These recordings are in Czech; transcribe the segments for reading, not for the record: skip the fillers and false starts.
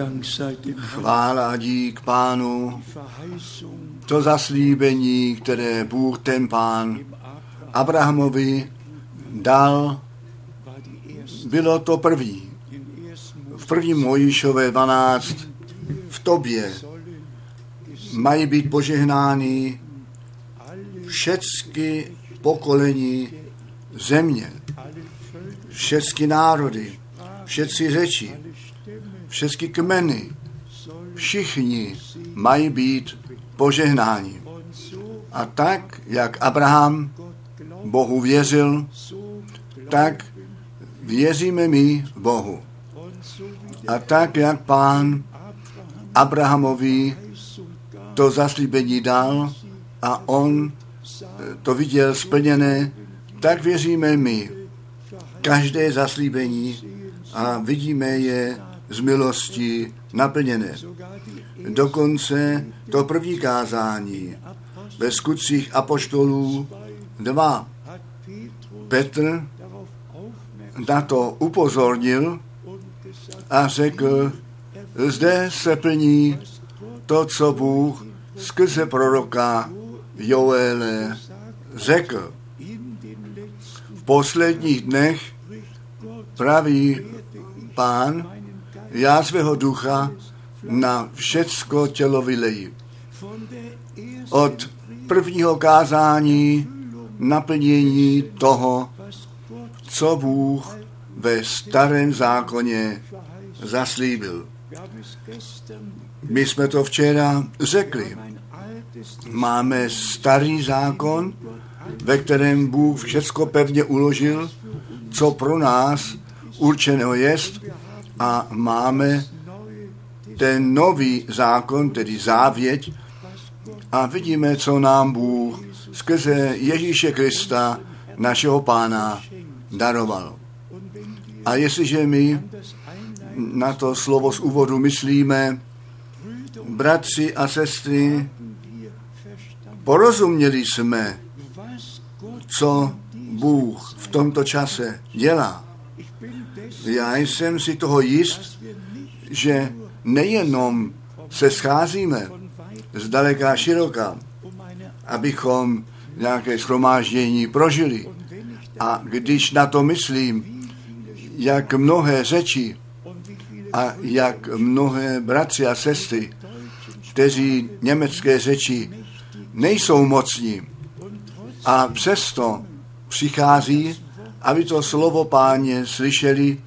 Chvála a dík Pánu, to zaslíbení, které Bůh, ten Pán, Abrahamovi dal, bylo to první. V 1. Mojžíšové 12 v tobě mají být požehnány všechny pokolení země, všechny národy, všechny řeči, všechny kmeny, všichni mají být požehnáni. A tak, jak Abraham Bohu věřil, tak věříme my Bohu. A tak, jak Pán Abrahamovi to zaslíbení dal a on to viděl splněné, tak věříme my každé zaslíbení a vidíme je z milosti naplněné. Dokonce to první kázání ve Skutcích apoštolů 2. Petr na to upozornil a řekl, zde se plní to, co Bůh skrze proroka Joele řekl. V posledních dnech praví Pán, já svého ducha na všecko tělo vyleji. Od prvního kázání naplnění toho, co Bůh ve starém zákoně zaslíbil. My jsme to včera řekli. Máme starý zákon, ve kterém Bůh všecko pevně uložil, co pro nás určeného jest, a máme ten nový zákon, tedy závěť, a vidíme, co nám Bůh skrze Ježíše Krista, našeho Pána, daroval. A jestliže my na to slovo z úvodu myslíme, bratři a sestry, porozuměli jsme, co Bůh v tomto čase dělá. Já jsem si toho jist, že nejenom se scházíme zdaleka a široka, abychom nějaké shromáždění prožili. A když na to myslím, jak mnohé řeči a jak mnohé bratři a sestry, kteří německé řeči nejsou mocní a přesto přichází, aby to slovo Páně slyšeli,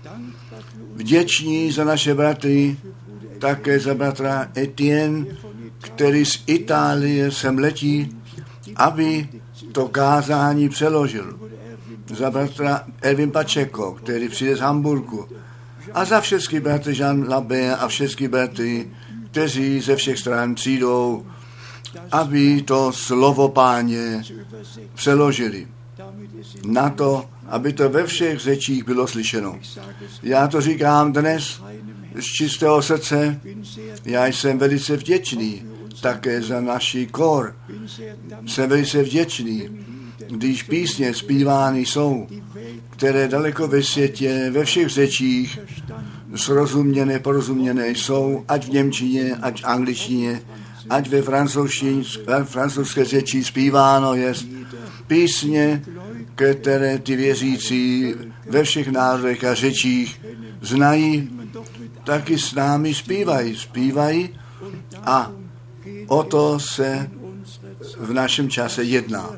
vděční za naše bratry, také za bratra Etienne, který z Itálie sem letí, aby to kázání přeložil. Za bratra Erwin Pacheco, který přijde z Hamburgu. A za všechny bratry Jean Labé a všechny bratry, kteří ze všech stran přijdou, aby to slovo Páně přeložili. Na to, aby to ve všech řečích bylo slyšeno. Já to říkám dnes z čistého srdce. Já jsem velice vděčný také za naši kor. Jsem velice vděčný, když písně zpívány jsou, které daleko ve světě, ve všech řečích srozuměné, porozuměné jsou, ať v němčině, ať v angličtině, ať ve francouzské řeči zpíváno je písně, které ty věřící ve všech národech a řečích znají, taky s námi zpívají a o to se v našem čase jedná.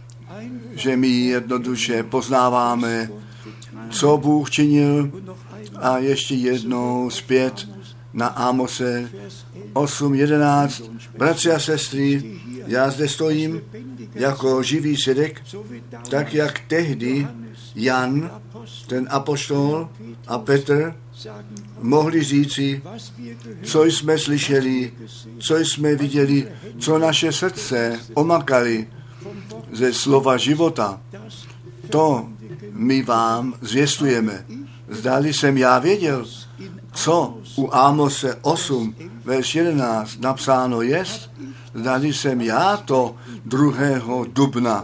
Že my jednoduše poznáváme, co Bůh činil, a ještě jednou zpět na Ámose 8:11. Bratři a sestry, já zde stojím jako živý svědek, tak jak tehdy Jan, ten apoštol, a Petr mohli říci, co jsme slyšeli, co jsme viděli, co naše srdce omakali ze slova života. To my vám zvěstujeme. Zdali jsem já věděl, co u Ámose 8, verš 11 napsáno jest, zdali jsem já to 2. dubna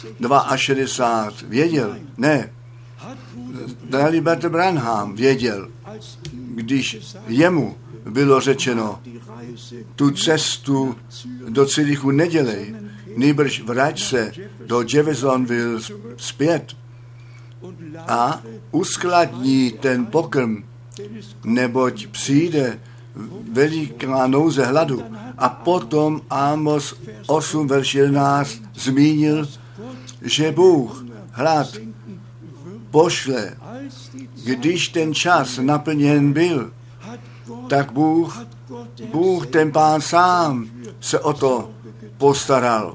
62 věděl. Ne. Zdali Bratr Branham věděl, když jemu bylo řečeno, tu cestu do Cyrichu nedělej, nýbrž vrať se do Jeffersonville zpět a uskladní ten pokrm, neboť přijde veliká nouze hladu. A potom Amos 8, verš 11 zmínil, že Bůh hlad pošle. Když ten čas naplněn byl, tak Bůh ten Pán sám se o to postaral.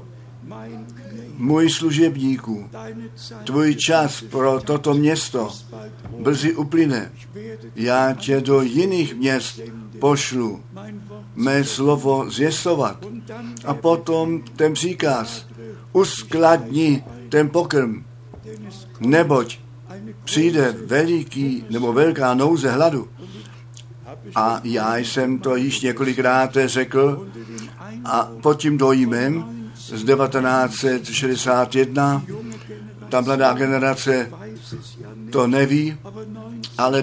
Můj služebníku, tvůj čas pro toto město brzy uplyne. Já tě do jiných měst pošlu mé slovo zvěstovat. A potom ten příkaz, uskladni ten pokrm, neboť přijde veliký nebo velká nouze hladu. A já jsem to již několikrát řekl a pod tím dojmem z 1961, ta mladá generace to neví, ale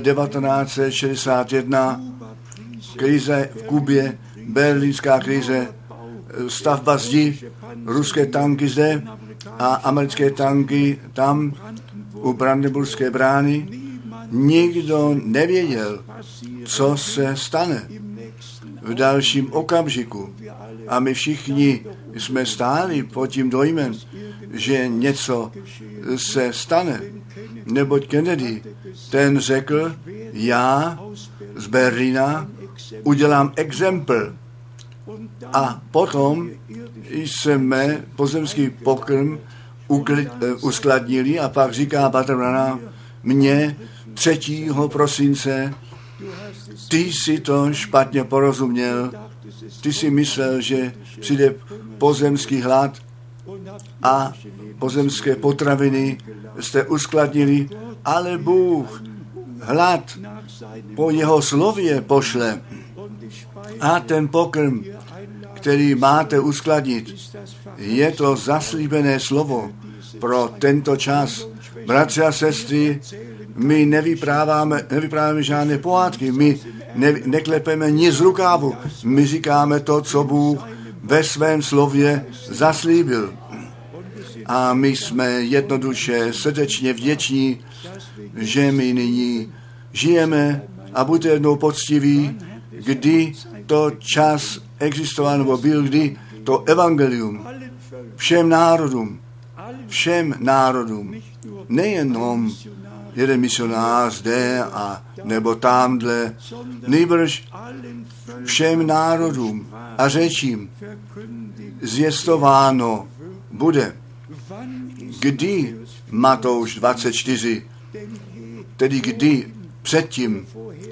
1961 krize v Kubě, berlínská krize, stavba zdi, ruské tanky zde a americké tanky tam u Brandenburské brány. Nikdo nevěděl, co se stane v dalším okamžiku. A my všichni jsme stáli pod tím dojmem, že něco se stane. Neboť Kennedy, ten řekl, já z Berlína udělám exempl. A potom jsme pozemský pokrm uskladnili a pak říká Patrona mně 3. prosince, ty si to špatně porozuměl, ty si myslel, že přijde pozemský hlad a pozemské potraviny jste uskladnili, ale Bůh hlad po jeho slově pošle a ten pokrm, který máte uskladnit, je to zaslíbené slovo pro tento čas. Bratři a sestry, my nevypráváme žádné pohádky, my neklepeme nic z rukávu, my říkáme to, co Bůh ve svém slově zaslíbil. A my jsme jednoduše srdečně vděční, že my nyní žijeme a buďte jednou poctiví, kdy to čas existoval, nebo byl, kdy to evangelium všem národům, nejenom jeden misionář zde a nebo tamhle, nýbrž všem národům a řečím zvěstováno bude. Kdy Matouš 24, tedy kdy předtím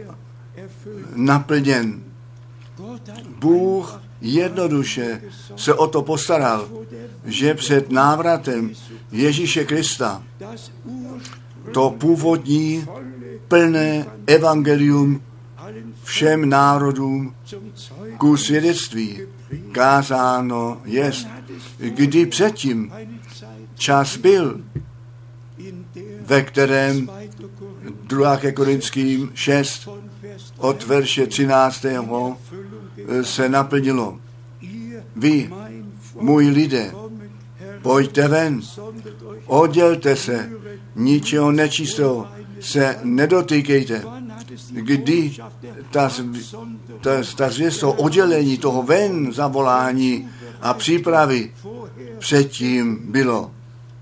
naplněn, Bůh jednoduše se o to postaral, že před návratem Ježíše Krista to původní plné evangelium všem národům ku svědectví kázáno jest. Kdy předtím čas byl, ve kterém 2. Korinským 6 od verše 13. se naplnilo. Vy, můj lidé, pojďte ven, oddělte se, ničeho nečistého se nedotýkejte. Kdy ta zvěst toho oddělení, toho ven zavolání a přípravy předtím bylo.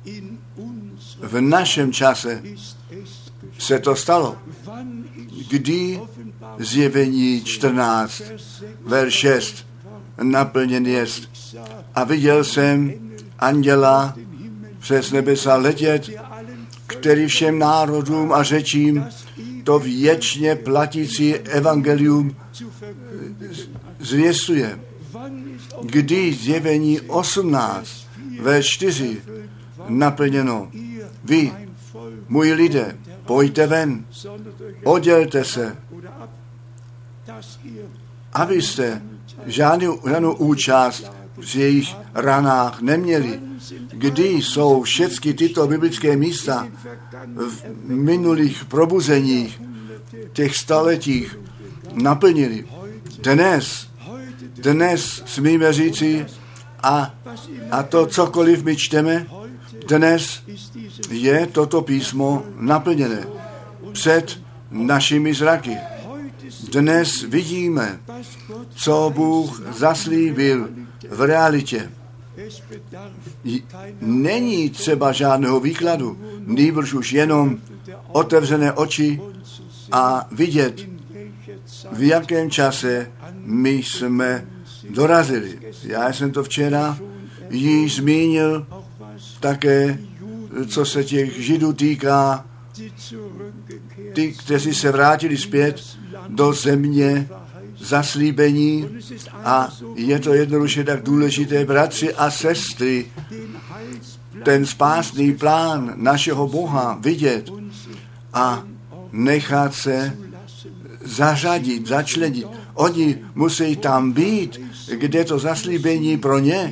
V našem čase se to stalo. Kdy Zjevení 14, verš 6 naplněn jest. A viděl jsem anděla přes nebesa letět, který všem národům a řečím to věčně platící evangelium zvěstuje. Kdy Zjevení 18, verš 4 naplněno. Vy, můj lidé, pojďte ven, oddělte se, abyste žádnou účast v jejich ranách neměli. Kdy jsou všechny tyto biblické místa v minulých probuzeních, těch staletích naplnili. Dnes smíme říci, a to cokoliv my čteme, dnes je toto písmo naplněné před našimi zraky. Dnes vidíme, co Bůh zaslíbil v realitě. Není třeba žádného výkladu, nýbrž už jenom otevřené oči a vidět, v jakém čase my jsme dorazili. Já jsem to včera již zmínil také, co se těch Židů týká, ty, kteří se vrátili zpět do země zaslíbení, a je to jednoduše tak důležité, bratři a sestry, ten spásný plán našeho Boha vidět a nechat se zařadit, začlenit. Oni musí tam být, kde to zaslíbení pro ně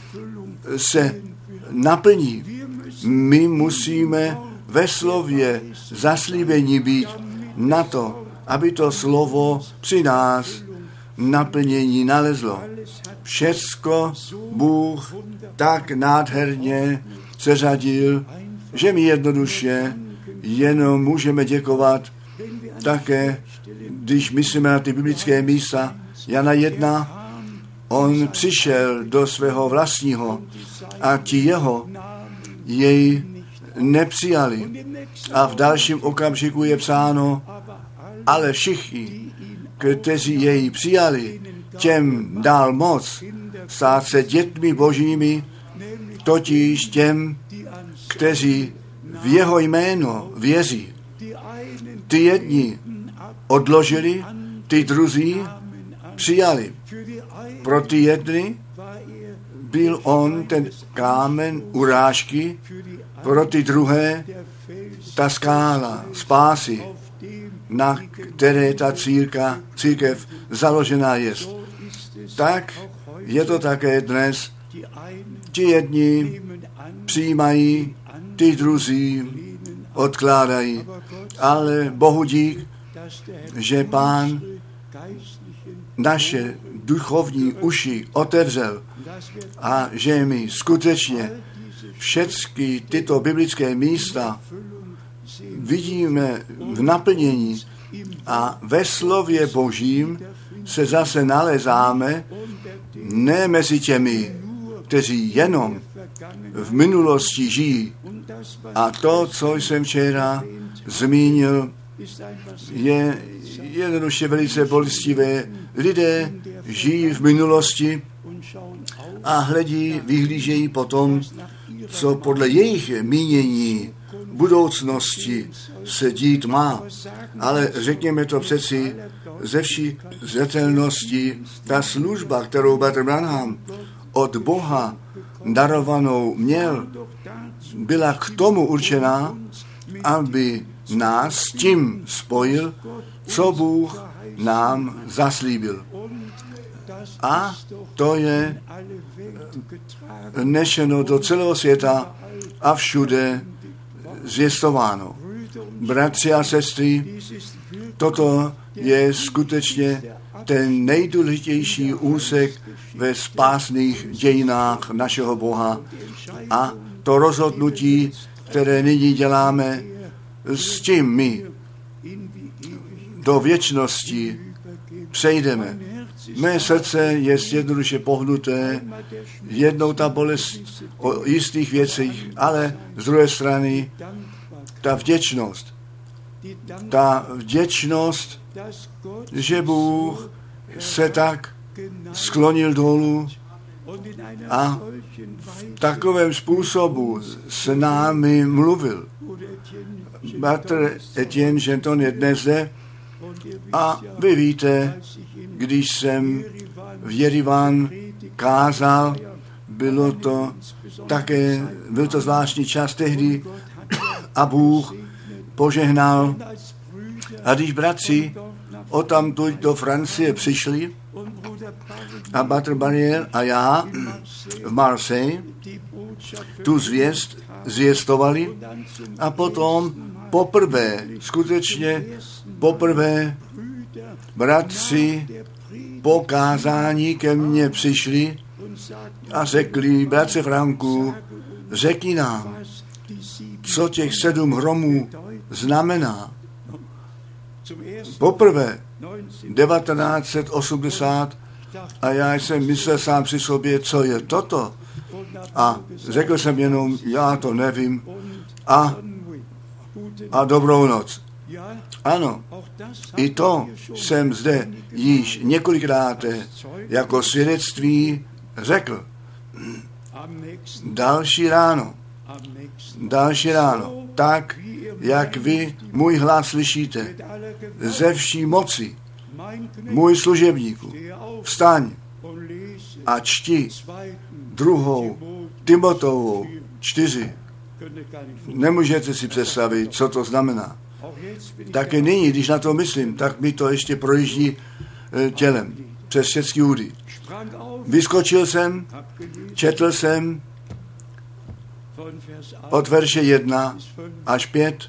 se naplní. My musíme ve slově zaslíbení být na to, aby to slovo při nás naplnění nalezlo. Všecko Bůh tak nádherně seřadil, že my jednoduše jenom můžeme děkovat také, když myslíme na ty biblické místa. Jana 1, on přišel do svého vlastního a ti jeho jej nepřijali. A v dalším okamžiku je psáno, ale všichni, kteří jej přijali, těm dal moc stát se dětmi božími, totiž těm, kteří v jeho jméno věří. Ty jedni odložili, ty druzí přijali. Pro ty jedny byl on ten kámen urážky, pro ty druhé ta skála spásy, na které ta církev založená je. Tak je to také dnes. Ti jedni přijímají, ty druzí odkládají. Ale Bohu dík, že Pán naše duchovní uši otevřel a že my skutečně všechny tyto biblické místa vidíme v naplnění a ve slově Božím se zase nalezáme ne mezi těmi, kteří jenom v minulosti žijí. A to, co jsem včera zmínil, je jednoduše velice bolestivé. Lidé žijí v minulosti a vyhlížejí potom, co podle jejich mínění budoucnosti se dít má. Ale řekněme to přeci ze vší zřetelnosti, ta služba, kterou Bratr Branham od Boha darovanou měl, byla k tomu určená, aby nás s tím spojil, co Bůh nám zaslíbil. A to je nešeno do celého světa a všude zvěstováno. Bratři a sestry, toto je skutečně ten nejdůležitější úsek ve spásných dějinách našeho Boha. A to rozhodnutí, které nyní děláme, s tím my do věčnosti přejdeme. Mé srdce je jednoduše pohnuté, jednou ta bolest o jistých věcích, ale z druhé strany ta vděčnost, že Bůh se tak sklonil dolů a v takovém způsobu s námi mluvil. Bratr Etienne Genton je dnes zde a vy víte, když jsem v Jerevan kázal, byl to zvláštní čas tehdy a Bůh požehnal. A když bratři odtamtud do Francie přišli a Bratr Barrier a já v Marseille tu zvěst zvěstovali a potom skutečně poprvé bratři po kázání ke mně přišli a řekli, bratře Franku, řekni nám, co těch 7 hromů znamená. Poprvé 1980 a já jsem myslel sám při sobě, co je toto. A řekl jsem jenom, já to nevím a dobrou noc. Ano, i to jsem zde již několikrát jako svědectví řekl. Další ráno, tak, jak vy můj hlas slyšíte, ze vší moci, můj služebníku, vstaň a čti 2. Timoteovou 4. Nemůžete si představit, co to znamená. Také nyní, když na to myslím, tak mi to ještě projíždí tělem přes všechny údy. Vyskočil jsem, četl jsem od verše 1 až 5.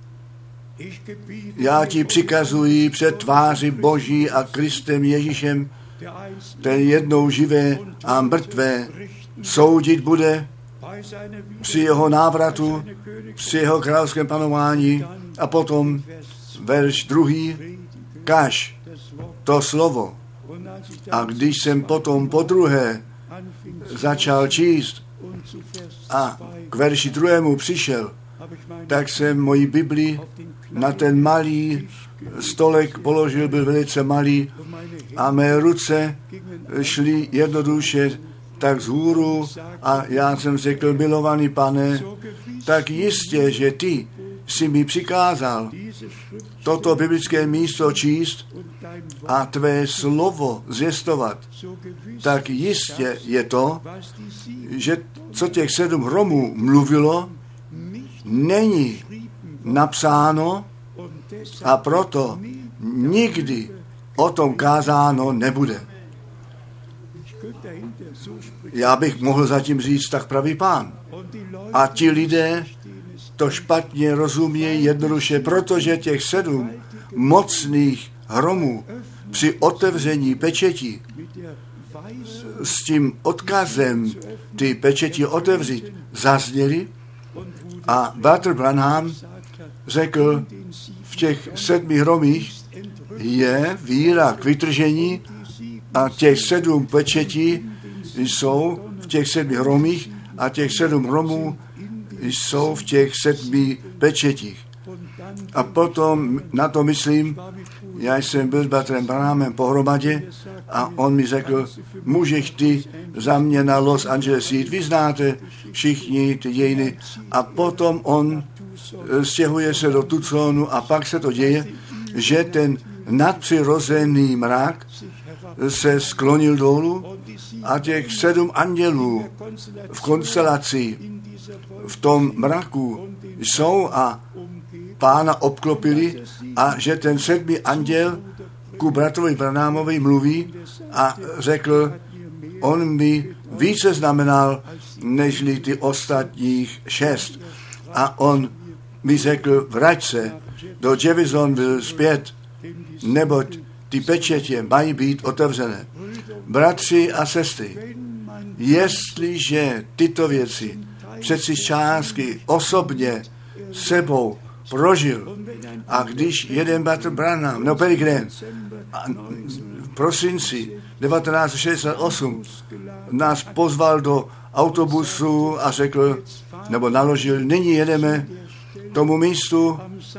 Já ti přikazuji před tváři Boží a Kristem Ježíšem, ten jednou živé a mrtvé soudit bude při jeho návratu, při jeho královském panování. A potom verš 2. Kaž to slovo. A když jsem potom podruhé začal číst a k verši 2. přišel, tak jsem moji Bibli na ten malý stolek položil, byl velice malý, a mé ruce šly jednoduše tak vzhůru a já jsem řekl, milovaný Pane, tak jistě, že ty jsi mi přikázal toto biblické místo číst a tvé slovo zvěstovat, tak jistě je to, že co těch 7 hromů mluvilo, není napsáno a proto nikdy o tom kázáno nebude. Já bych mohl zatím říct, tak pravý Pán. A ti lidé to špatně rozumějí jednoduše, protože těch 7 mocných hromů při otevření pečeti s tím odkazem ty pečeti otevřít zazněly a Walter Branham řekl, v těch 7 hromích je víra k vytržení a těch 7 pečetí jsou v těch 7 hromích a těch 7 hromů jsou v těch 7 pečetích. A potom na to myslím, já jsem byl s Walterem Branhamem pohromadě a on mi řekl, můžeš ty za mě na Los Angeles jít, vy znáte všichni ty dějiny. A potom on stěhuje se do Tucsonu a pak se to děje, že ten nadpřirozený mrak se sklonil dolů a těch 7 andělů v konstelaci v tom mraku jsou a Pána obklopili a že ten 7. anděl ku bratrovi Branhamovi mluví a řekl, on mi více znamenal, nežli ty ostatních 6. A on mi řekl, vrať se do Jeffersonville zpět, neboť ty pečetě mají být otevřené. Bratři a sestry, jestliže tyto věci přeci částky osobně sebou prožil a když jeden bratr Branham, no Peregrine, v prosinci 1968 nás pozval do autobusu a řekl, nebo naložil, nyní jedeme tomu místu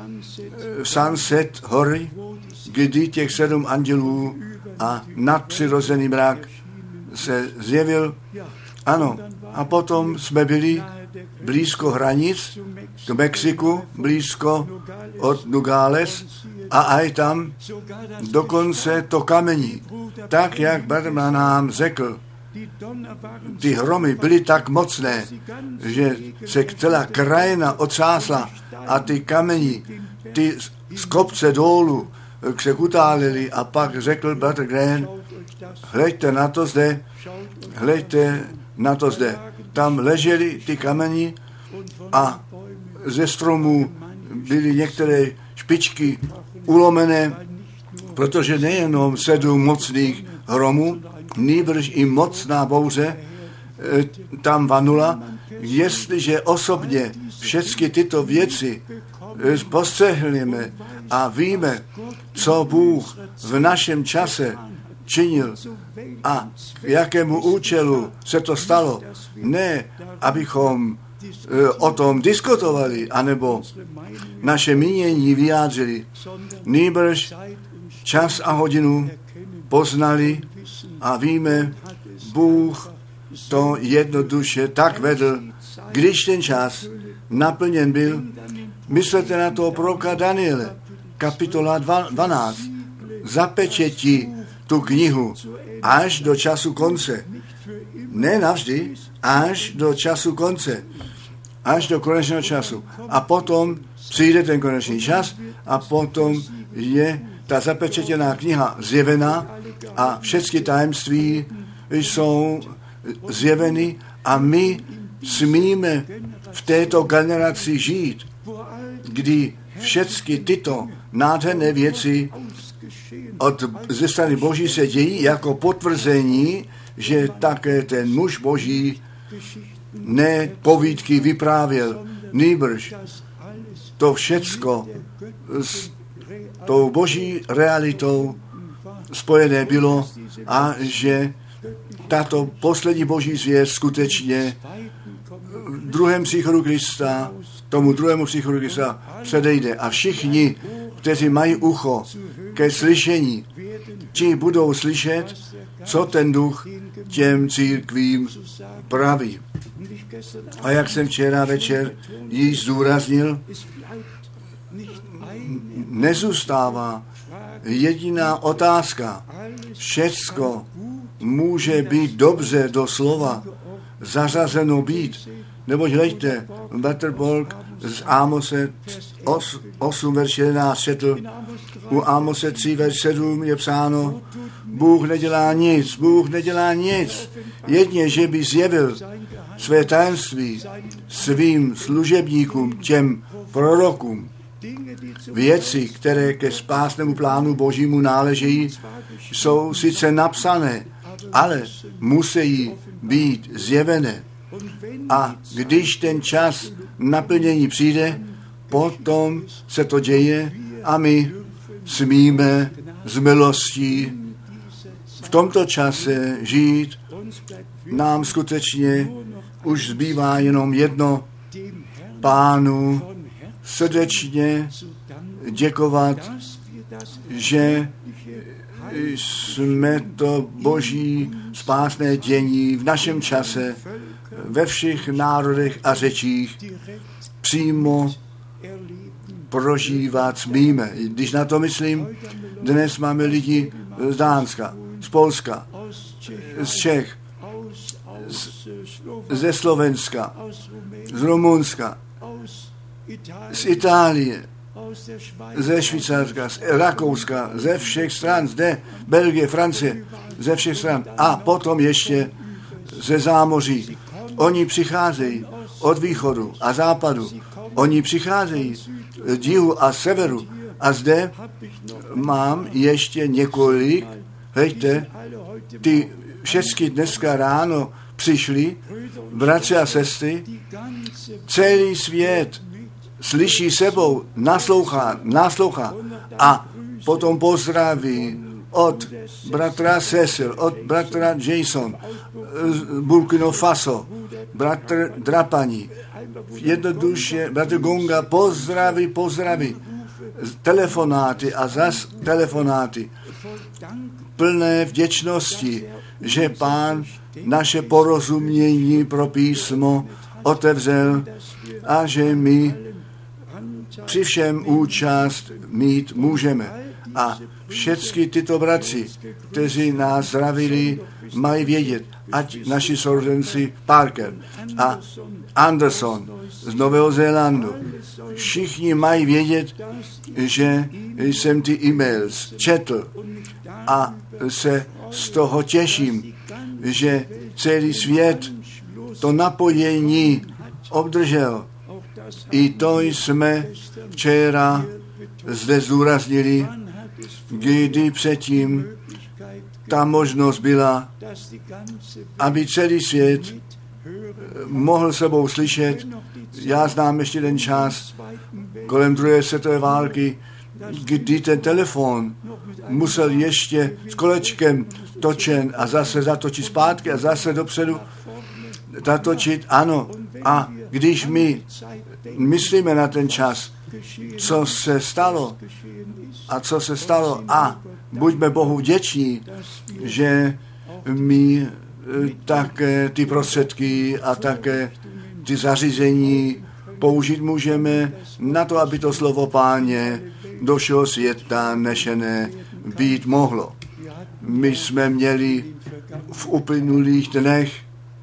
Sunset hory, kdy těch 7 andělů a nadpřirozený mrak se zjevil. Ano, a potom jsme byli blízko hranic k Mexiku, blízko od Nogales a aj tam dokonce to kamení. Tak, jak Branham nám řekl, ty hromy byly tak mocné, že se celá krajina otřásla a ty kamení, ty z kopce dolů se utálili a pak řekl bratr Green, hleďte na to zde. Tam ležely ty kameni a ze stromů byly některé špičky ulomené, protože nejenom 7 mocných hromu, nýbrž i mocná bouře tam vanula. Jestliže osobně všechny tyto věci postřehneme a víme, co Bůh v našem čase činil a k jakému účelu se to stalo, ne abychom o tom diskutovali, anebo naše mínění vyjádřili, nýbrž čas a hodinu poznali a víme, Bůh to jednoduše tak vedl, když ten čas naplněn byl. Myslete na toho proroka Daniele, kapitola 12. Zapečetí tu knihu až do času konce. Ne navždy, až do času konce. Až do konečného času. A potom přijde ten konečný čas a potom je ta zapečetěná kniha zjevená a všechny tajemství jsou zjeveny a my smíme v této generaci žít, kdy všechny tyto nádherné věci ze strany Boží se dějí jako potvrzení, že také ten muž Boží ne povídky vyprávěl, nýbrž to všecko s tou Boží realitou spojené bylo a že tato poslední Boží zvěst skutečně druhém příchodu Krista, tomu druhému příchodu Krista předejde. A všichni, kteří mají ucho ke slyšení, ti budou slyšet, co ten duch těm církvím praví. A jak jsem včera večer již zdůraznil, nezůstává jediná otázka. Všecko může být dobře do slova zařazeno být. Neboť hleďte, Wetterborg z Ámose 8, verš 11 četl, u Ámose 3, verš 7 je psáno, Bůh nedělá nic, jedině, že by zjevil své tajemství svým služebníkům, těm prorokům. Věci, které ke spásnému plánu Božímu náležejí, jsou sice napsané, ale musí být zjevené. A když ten čas naplnění přijde, potom se to děje a my smíme z milostí v tomto čase žít. Nám skutečně už zbývá jenom jedno, Pánu srdečně děkovat, že jsme to Boží spásné dění v našem čase ve všech národech a řečích přímo prožívat smíme. Když na to myslím, dnes máme lidi z Dánska, z Polska, z Čech, ze Slovenska, z Rumunska, z Itálie, ze Švýcarska, z Rakouska, ze všech stran, zde Belgie, Francie, ze všech stran a potom ještě ze zámoří. Oni přicházejí od východu a západu. Oni přicházejí z jihu a severu. A zde mám ještě několik, hejte, ty všechny dneska ráno přišli, bratři a sestry, celý svět slyší sebou, naslouchá a potom pozdraví od bratra Cecil, od bratra Jason, Burkina Faso, bratr Drapani, jednoduše, bratr Gonga, pozdraví, telefonáty a zas telefonáty, plné vděčnosti, že Pán naše porozumění pro písmo otevřel a že my při všem účast mít můžeme. A všechny tyto bratři, kteří nás zdravili, mají vědět, ať naši sourozenci Parker a Anderson z Nového Zélandu, všichni mají vědět, že jsem ty e-mails četl a se z toho těším, že celý svět to napojení obdržel. I to jsme včera zde zdůraznili, kdy předtím ta možnost byla, aby celý svět mohl sebou slyšet. Já znám ještě ten čas kolem druhé světové války, kdy ten telefon musel ještě s kolečkem točen a zase zatočit zpátky a zase dopředu zatočit, ano. A když my myslíme na ten čas, co se stalo a buďme Bohu vděční, že my také ty prostředky a také ty zařízení použít můžeme na to, aby to slovo Páně do všeho světa nešené být mohlo. My jsme měli v uplynulých dnech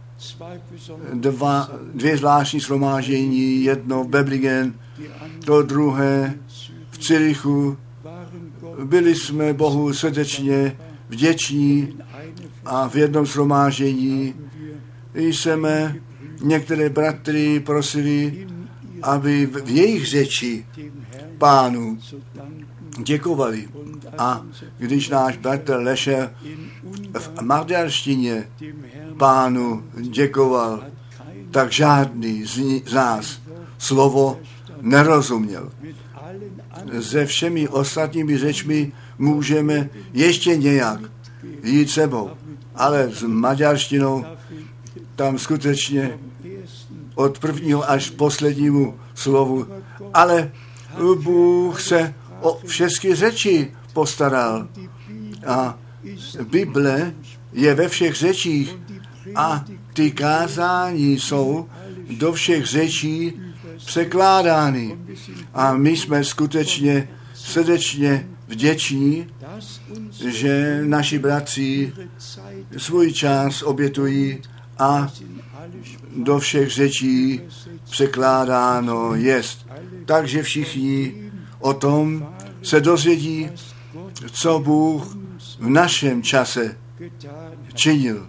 dvě zvláštní shromáždění, jedno v Böblingen, to druhé v Zürichu. Byli jsme Bohu srdečně vděční a v jednom shromáždění jsme některé bratry prosili, aby v jejich řeči Pánu děkovali. A když náš bratr Lešer v maďarštině Pánu děkoval, tak žádný z nás slovo nerozuměl. Se všemi ostatními řečmi můžeme ještě nějak jít sebou, ale s maďarštinou tam skutečně od prvního až poslednímu slovu. Ale Bůh se o všechny řeči postaral. A Bible je ve všech řečích a ty kázání jsou do všech řečí překládány. A my jsme skutečně srdečně vděční, že naši bratři svůj čas obětují a do všech řečí překládáno jest. Takže všichni o tom se dozvědí, co Bůh v našem čase činil.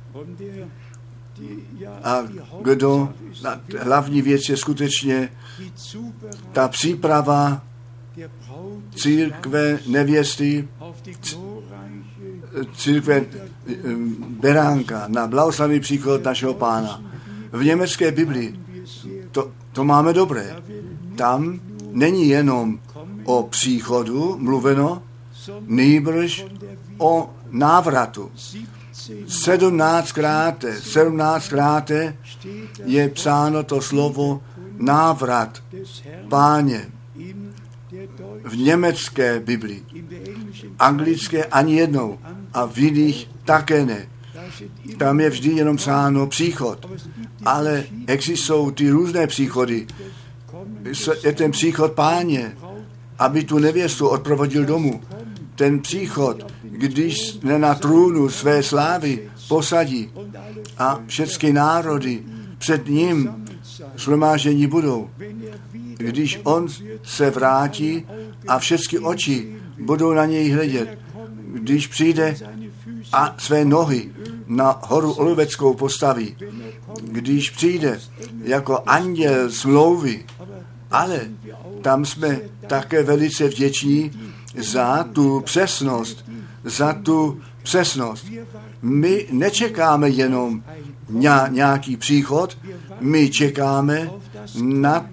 A kdo, hlavní věc je skutečně ta příprava církve nevěsty, církve beránka na blahoslavný příchod našeho Pána. V německé Biblii to máme dobré. Tam není jenom o příchodu mluveno, nýbrž o návratu. 17krát je psáno to slovo návrat Páně. V německé Biblii, anglické ani jednou a v jiných také ne. Tam je vždy jenom psáno příchod, ale existují ty různé příchody. Je ten příchod Páně, aby tu nevěstu odprovodil domů. Ten příchod, když na trůnu své slávy posadí a všechny národy před ním shromáždění budou. Když on se vrátí a všechny oči budou na něj hledět, když přijde a své nohy na horu Oliveckou postaví, když přijde jako anděl smlouvy, ale tam jsme také velice vděční za tu přesnost. My nečekáme jenom nějaký příchod, my čekáme na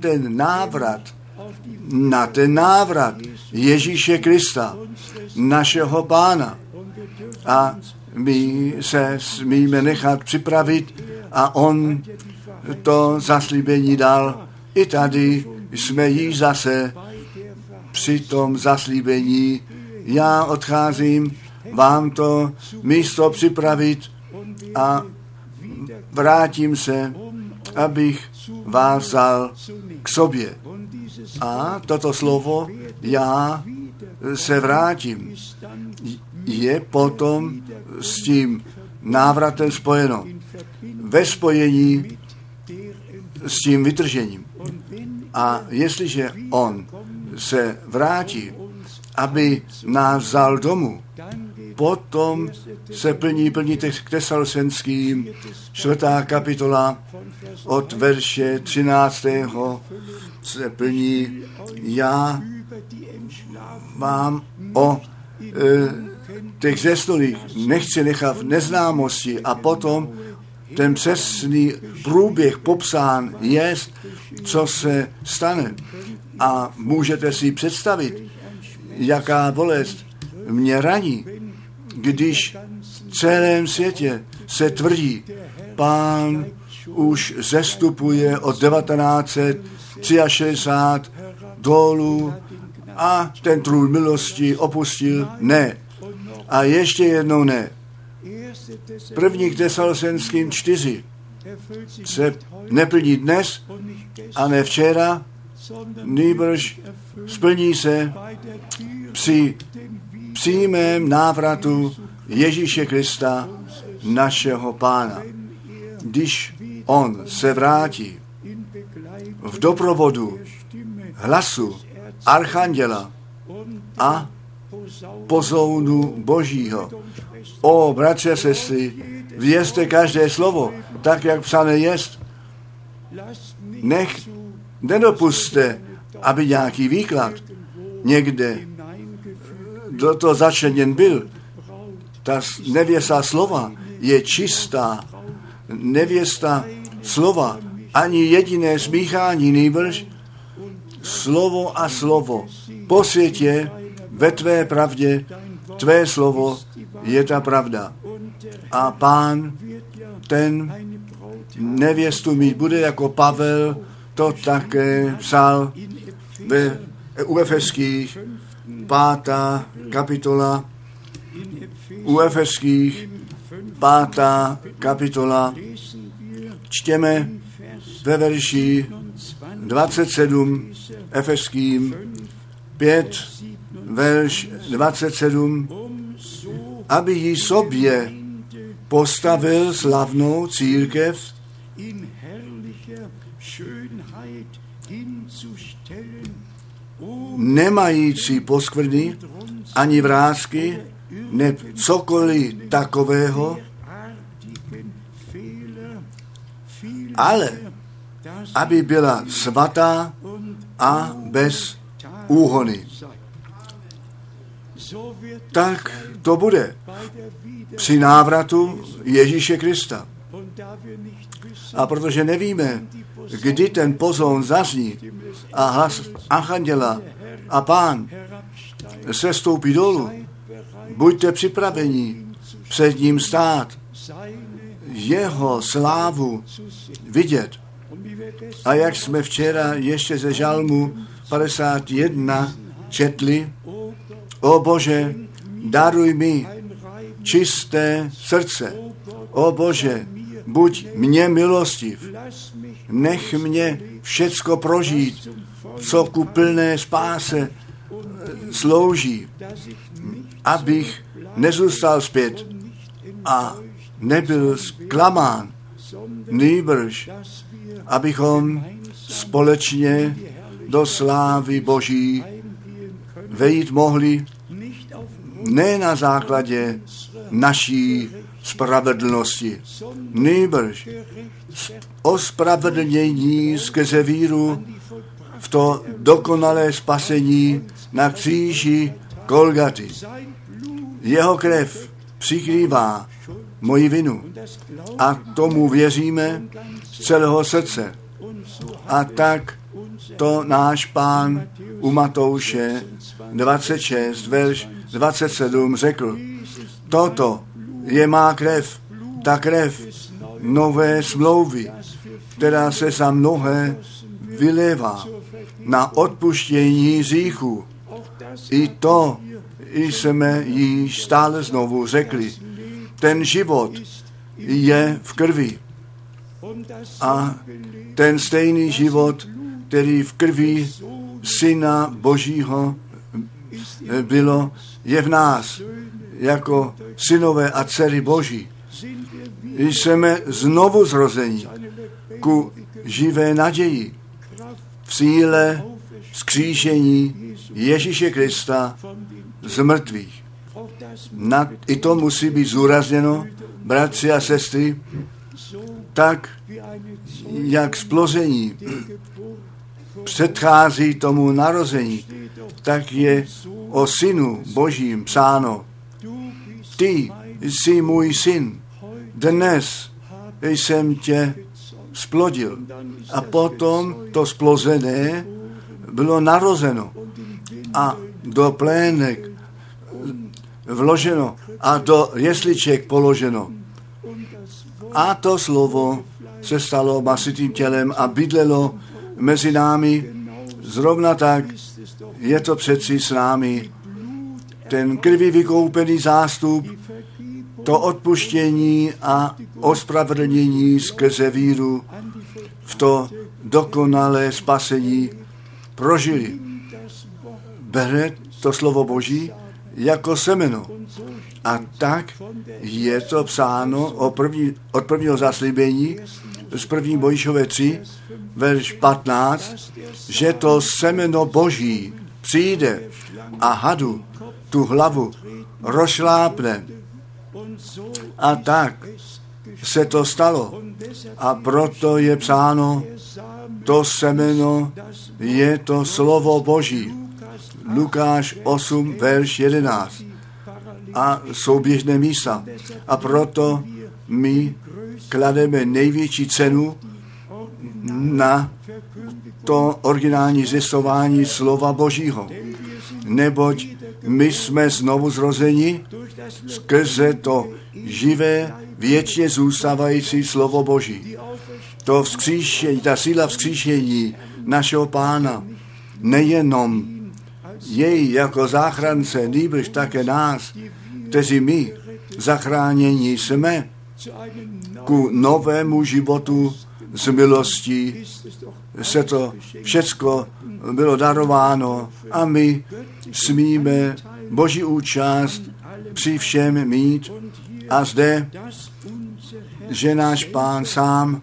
ten návrat Ježíše Krista, našeho Pána. A my se smíme nechat připravit a on to zaslíbení dal. I tady jsme již zase při tom zaslíbení. Já odcházím vám to místo připravit a vrátím se, abych vás vzal k sobě. A toto slovo já se vrátím je potom s tím návratem spojeno. Ve spojení s tím vytržením. A jestliže on se vrátí, aby nás vzal domů, potom se plní k Tesalonickým 4. kapitola od verše 13. se plní. Já vám o těch zesnulých nechci nechat v neznámosti a potom ten přesný průběh popsán jest, co se stane. A můžete si představit, jaká bolest mě raní, když v celém světě se tvrdí, Pán už zestupuje od 1963 dolů a ten trůn milosti opustil. Ne. A ještě jednou ne. 1. Tesalonickým 4 se neplní dnes a ne včera, nýbrž splní se při přímém návratu Ježíše Krista, našeho Pána. Když on se vrátí v doprovodu hlasu archanděla a pozounu Božího. O, bratři a sestry, vězte každé slovo, tak, jak psané jest. Nedopuste, aby nějaký výklad někde do toho začleněn byl. Ta nevěsta slova je čistá. Nevěsta slova, ani jediné smíchání, nýbrž slovo a slovo. Po světě, ve tvé pravdě, tvé slovo je ta pravda. A Pán ten nevěstu mít bude, jako Pavel to také psal u Efeských 5. kapitola, u Efeských 5. kapitola, čtěme ve verši 27, Efeským 5, verš 27, aby ji sobě postavil slavnou církev, nemající poskvrny ani vrásky, ne cokoliv takového, ale aby byla svatá a bez úhony. Tak to bude při návratu Ježíše Krista. A protože nevíme, kdy ten pozoun zazní a hlas archanděla a Pán sestoupí dolů, buďte připraveni před ním stát, jeho slávu vidět. A jak jsme včera ještě ze žalmu 51 četli, o Bože, daruj mi čisté srdce. O Bože, buď mě milostiv. Nech mě všecko prožít, co ku plné spáse slouží, abych nezůstal zpět a nebyl zklamán, nýbrž abychom společně do slávy Boží vejít mohli, ne na základě naší spravedlnosti, nýbrž ospravedlnění skrze víru v to dokonalé spasení na kříži Golgaty. Jeho krev přikrývá moji vinu a tomu věříme z celého srdce. A tak to náš Pán u Matouše 26, verš 27 řekl. Toto je má krev, ta krev nové smlouvy, která se za mnohé vylévá na odpuštění hříchů. I to jsme již stále znovu řekli. Ten život je v krvi. A ten stejný život, který v krvi Syna Božího bylo, je v nás, jako synové a dcery Boží. Jsme znovu zrození ku živé naději v síle vzkříšení Ježíše Krista z mrtvých. I to musí být zúrazněno, bratři a sestry, tak jak splození předchází tomu narození, tak je o Synu Božím psáno. ty jsi můj syn, dnes jsem tě splodil. A potom to splozené bylo narozeno a do plének vloženo a do jesliček položeno. A to slovo se stalo masitým tělem a bydlelo mezi námi. Zrovna tak je to přeci s námi. Ten krví vykoupený zástup, to odpuštění a ospravedlnění skrze víru v to dokonalé spasení prožili. Bere to slovo Boží jako semeno. A tak je to psáno od prvního zaslíbení z 1. Mojžíšové 3, verš 15, že to semeno Boží přijde a hadu tu hlavu rozšlápne. A tak se to stalo. A proto je psáno, to semeno je to slovo Boží. Lukáš 8, verš 11. A souběžné místa. A proto my klademe největší cenu na to originální zjistování slova Božího. Neboť my jsme znovu zrozeni skrze to živé, věčně zůstávající slovo Boží. To vzkříšení, ta síla vzkříšení našeho Pána, nejenom jej jako záchrance, nýbrž také nás, kteří my zachráněni jsme, ku novému životu z milostí se to všecko bylo darováno a my smíme Boží účast při všem mít. A zde, že náš Pán sám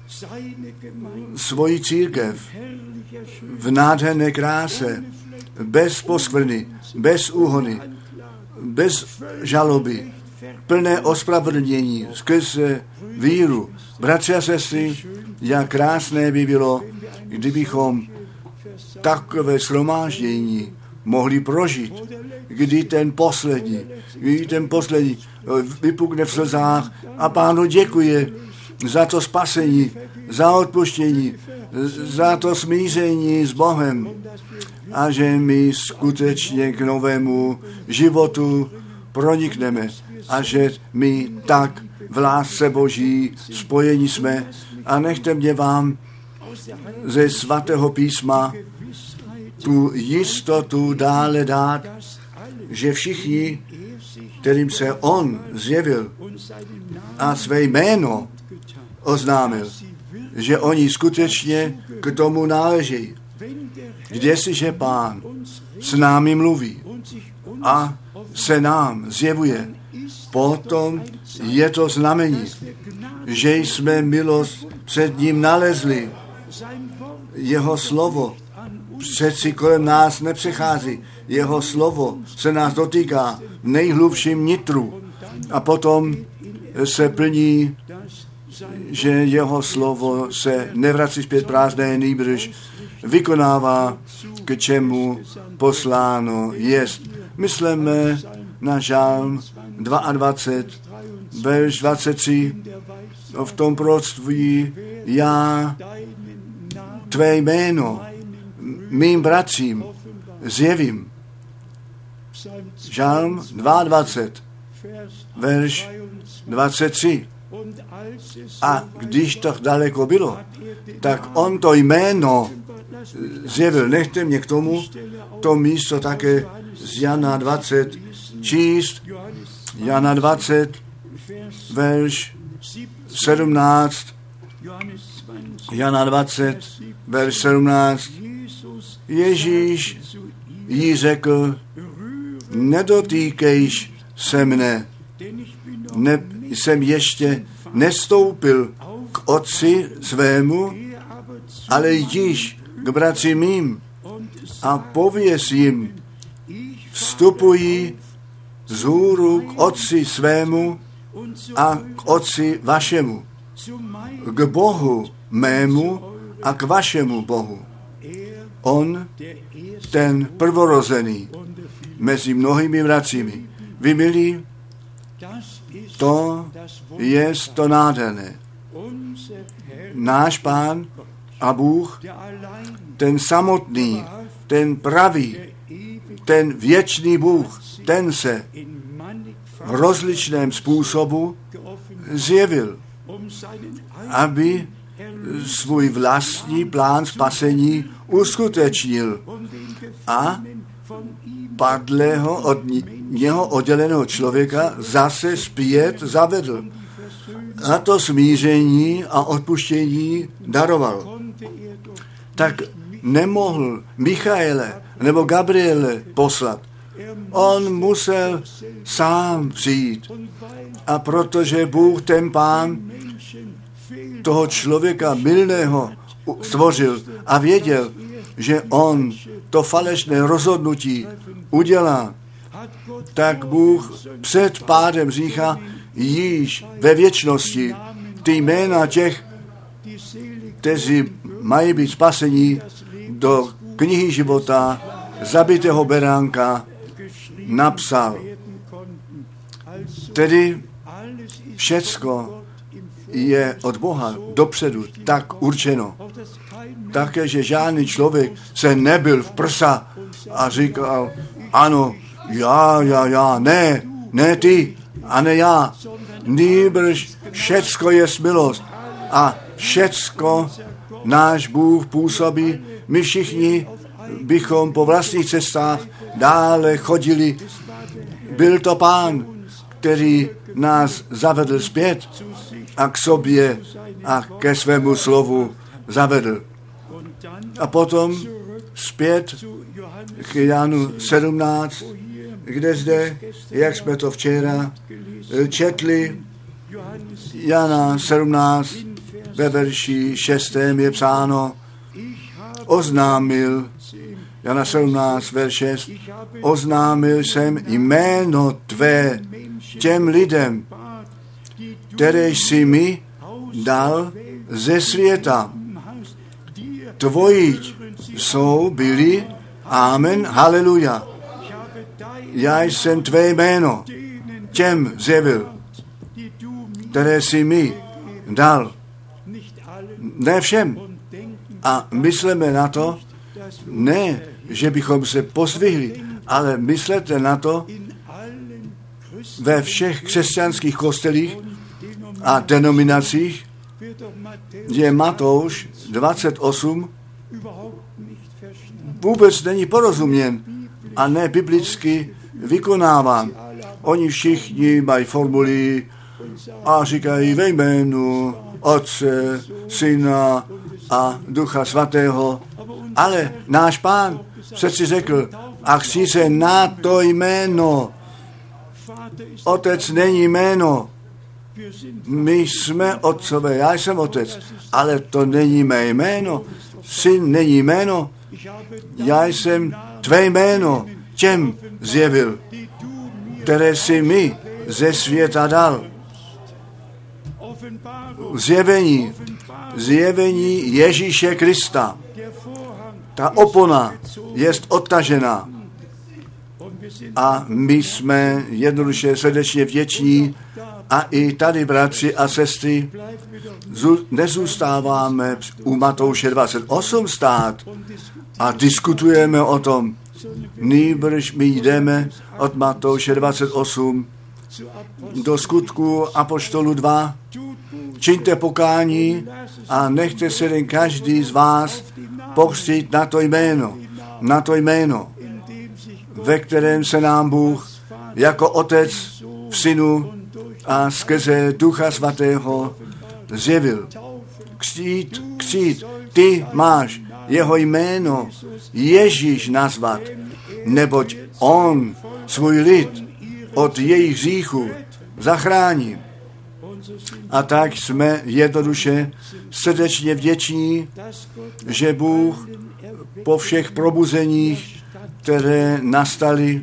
svoji církev v nádherné kráse, bez poskvrny, bez úhony, bez žaloby, plné ospravedlnění skrze víru. Bratři a sestry, jak krásné by bylo, kdybychom takové shromáždění mohli prožít, kdy ten poslední vypukne v slzách a Pánu děkuje za to spasení, za odpuštění, za to smíření s Bohem a že my skutečně k novému životu pronikneme a že my tak v lásce Boží spojení jsme. A nechte mě vám ze svatého písma tu jistotu dále dát, že všichni, kterým se on zjevil a své jméno oznámil, že oni skutečně k tomu náležejí. Jestliže Pán s námi mluví a se nám zjevuje, potom je to znamení, že jsme milost před ním nalezli. Jeho slovo přeci kolem nás nepřechází. Jeho slovo se nás dotýká v nejhlubším nitru. A potom se plní, že jeho slovo se nevrací zpět prázdné, nýbrž vykonává, k čemu posláno jest. Myslíme na žálm 22, verš 23, v tom proroctví já tvé jméno mým bratřím zjevím. Žálm 22, verš 23. A když to daleko bylo, tak on to jméno zjevil. Nechte mě k tomu to místo také z Jana 20 číst. Jana 20, verš 17. Jana 20, verš 17. Ježíš jí řekl, nedotýkejš se mne, jsem ještě nestoupil k otci svému, ale jdíš k bratři mým a pověz jim, vstupují vzhůru k otci svému a k otci vašemu, k Bohu mému a k vašemu Bohu. On, ten prvorozený, mezi mnohými bratřími. Vy, milí, To je to nádherné. Náš Pán a Bůh, ten samotný, ten pravý, ten věčný Bůh, ten se v rozličném způsobu zjevil, aby svůj vlastní plán spasení uskutečnil a padlého od něho odděleného člověka zase zpět zavedl. A to smíření a odpuštění daroval. Tak nemohl Michaele nebo Gabriele poslat. On musel sám přijít. A protože Bůh, ten Pán, toho člověka mylného stvořil a věděl, že on to falešné rozhodnutí udělá, tak Bůh před pádem hřícha již ve věčnosti ty jména těch, kteří mají být spasení, do knihy života zabitého beránka napsal. Tedy všecko je od Boha dopředu tak určeno. Také, že žádný člověk se nebyl v prsa a říkal, ano, já, ne ty, a ne já. Nýbrž všecko je milost a všecko náš Bůh působí. My všichni bychom po vlastních cestách dále chodili. Byl to Pán, který nás zavedl zpět a k sobě a ke svému slovu zavedl. A potom zpět k Janu 17, kde zde, jak jsme to včera četli, Jana 17, ve verši 6. je psáno, oznámil, Jana 17, verš 6, oznámil jsem jméno tvé těm lidem, které jsi mi dal ze světa. Tvoji jsou byli, amen, haleluja. Já jsem tvé jméno těm zjevil, které jsi mi dal. Ne všem. A myslíme na to, ne, že bychom se pozdvihli, ale myslete na to, ve všech křesťanských kostelích a denominacích je Matouš 28 vůbec není porozuměn a ne biblicky vykonáván. Oni všichni mají formuly a říkají ve jménu Otce, Syna a Ducha Svatého. Ale náš Pán přeci řekl, a chci se na to jméno. Otec není jméno. My jsme otcové, já jsem otec, ale to není mé jméno. Syn není jméno. Já jsem tvé jméno těm zjevil, které jsi mi ze světa dal. Zjevení Ježíše Krista. Ta opona je odtažená. A my jsme jednoduše srdečně vděční a i tady, bratři a sestry, nezůstáváme u Matouše 28 stát a diskutujeme o tom. Nýbrž my jdeme od Matouše 28 do Skutků apoštolů 2. Čiňte pokání a nechte se jen každý z vás pokřtít na to jméno, ve kterém se nám Bůh jako Otec v Synu a skrze Ducha Svatého zjevil. Křtít, ty máš jeho jméno Ježíš nazvat, neboť on svůj lid od jejich hříchu zachrání. A tak jsme jednoduše srdečně vděční, že Bůh po všech probuzeních, které nastaly,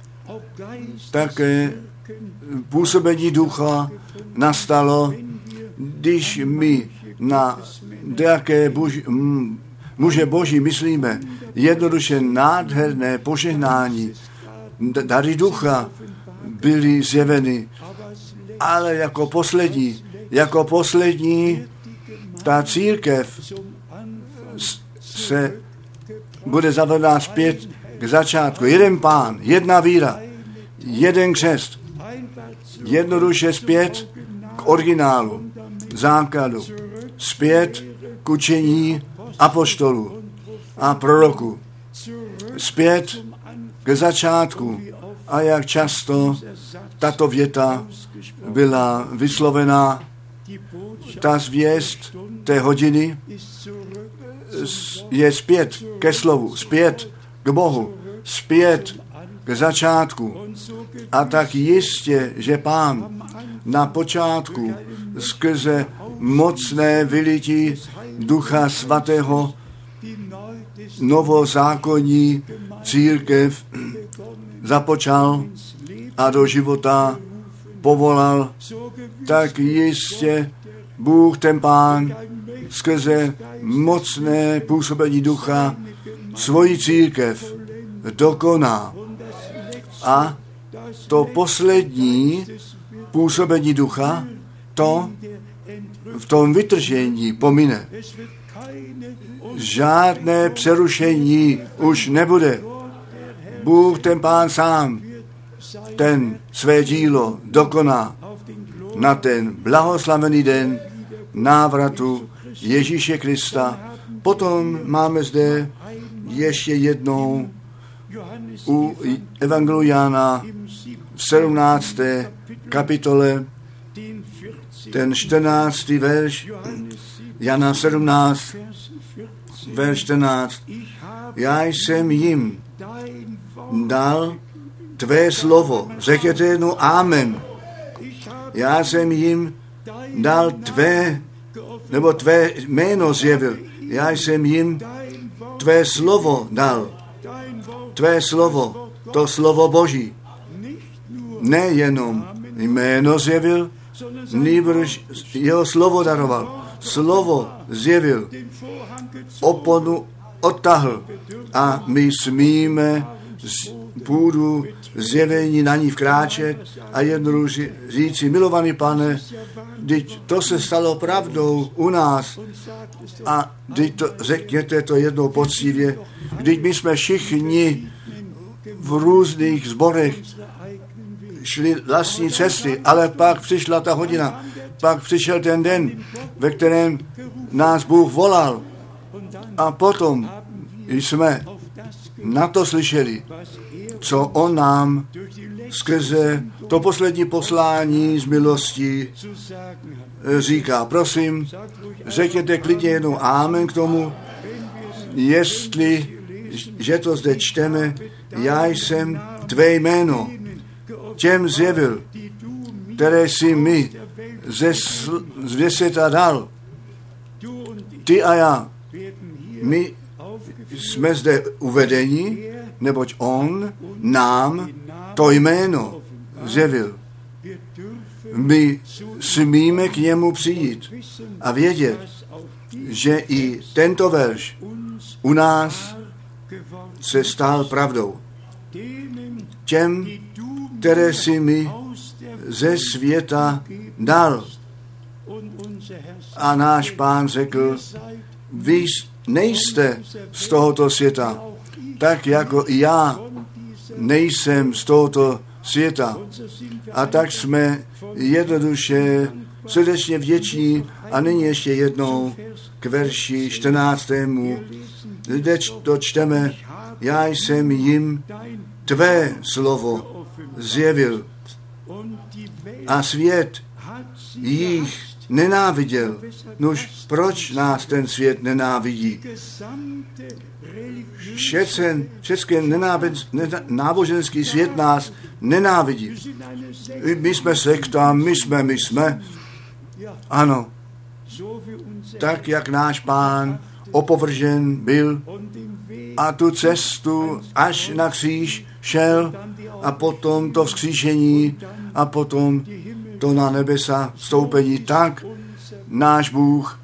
také působení ducha nastalo, když my na nějaké muže Boží myslíme, jednoduše nádherné požehnání, dary ducha byly zjeveny ale jako poslední ta církev se bude zavedena zpět k začátku. Jeden Pán, jedna víra, jeden křest. Jednoduše zpět k originálu, základu. Zpět k učení apoštolů a proroků. Zpět k začátku. A jak často tato věta byla vyslovená, ta zvěst té hodiny je zpět ke slovu, zpět k Bohu, zpět k začátku. A tak jistě, že Pán na počátku skrze mocné vylití Ducha Svatého novozákonní církev započal a do života povolal, tak jistě Bůh, ten Pán, skrze mocné působení Ducha svoji církev dokoná. A to poslední působení Ducha, to v tom vytržení pomine. Žádné přerušení už nebude. Bůh, ten Pán sám, ten své dílo dokoná na ten blahoslavený den návratu Ježíše Krista. Potom máme zde ještě jednou u Evangelu Jana v 17. kapitole ten 14. verš, Jana 17, verš 14. Já jsem jim dal tvé slovo. Řekněte jednou amen. Já jsem jim dal tvé jméno zjevil. Já jsem jim tvé slovo dal. Tvé slovo, to slovo Boží. Nejenom jméno zjevil, nýbrž jeho slovo daroval. Slovo zjevil, oponu odtahl a my smíme půdu zjevení na ní vkráčet a jednoduše říci, milovaný Pane, vždyť to se stalo pravdou u nás a vždyť to, řekněte to jednou poctivě, vždyť my jsme všichni v různých sborech šli vlastní cesty, ale pak přišla ta hodina, pak přišel ten den, ve kterém nás Bůh volal a potom jsme na to slyšeli, co on nám skrze to poslední poslání z milosti říká. Prosím, řekněte klidně jednou amen k tomu, jestli, že to zde čteme, já jsem tvé jméno těm zjevil, které si mi ze světa dal. Ty a já, my jsme zde uvedeni, neboť on nám to jméno zjevil. My smíme k němu přijít a vědět, že i tento verš u nás se stal pravdou. Těm, které si mi ze světa dal. A náš Pán řekl, vy nejste z tohoto světa, tak jako i já nejsem z tohoto světa. A tak jsme jednoduše srdečně vděční a nyní ještě jednou k verši 14. Kde to čteme, já jsem jim tvé slovo zjevil a svět jich nenáviděl. Nož proč nás ten svět nenávidí? Všechny náboženský svět nás nenávidí. My jsme sekta, my jsme. Ano, tak jak náš Pán opovržen byl a tu cestu až na kříž šel a potom to vzkříšení a potom to na nebesa vstoupení, tak náš Bůh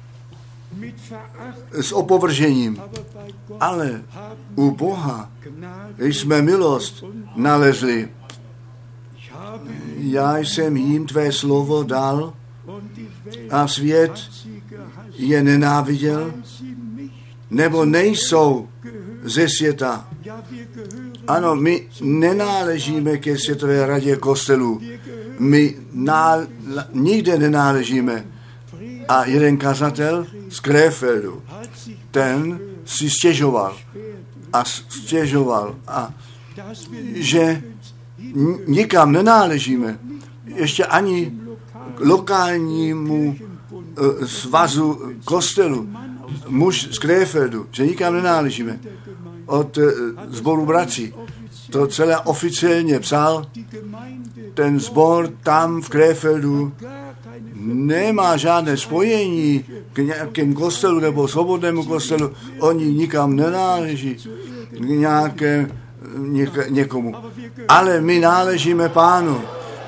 s opovržením. Ale u Boha jsme milost nalezli. Já jsem jim tvé slovo dal a svět je nenáviděl, nebo nejsou ze světa. Ano, my nenáležíme ke Světové radě kostelů. My nikde nenáležíme. A jeden kazatel z Krefeldu, ten si stěžoval, že nikam nenáležíme. Ještě ani k lokálnímu svazu kostelu, muž z Krefeldu, že nikam nenáležíme. Od sboru bratří to celé oficiálně psal, ten sbor tam v Krefeldu nemá žádné spojení k nějakém kostelu nebo svobodnému kostelu, oni nikam nenáleží k někomu. Ale my náležíme Pánu.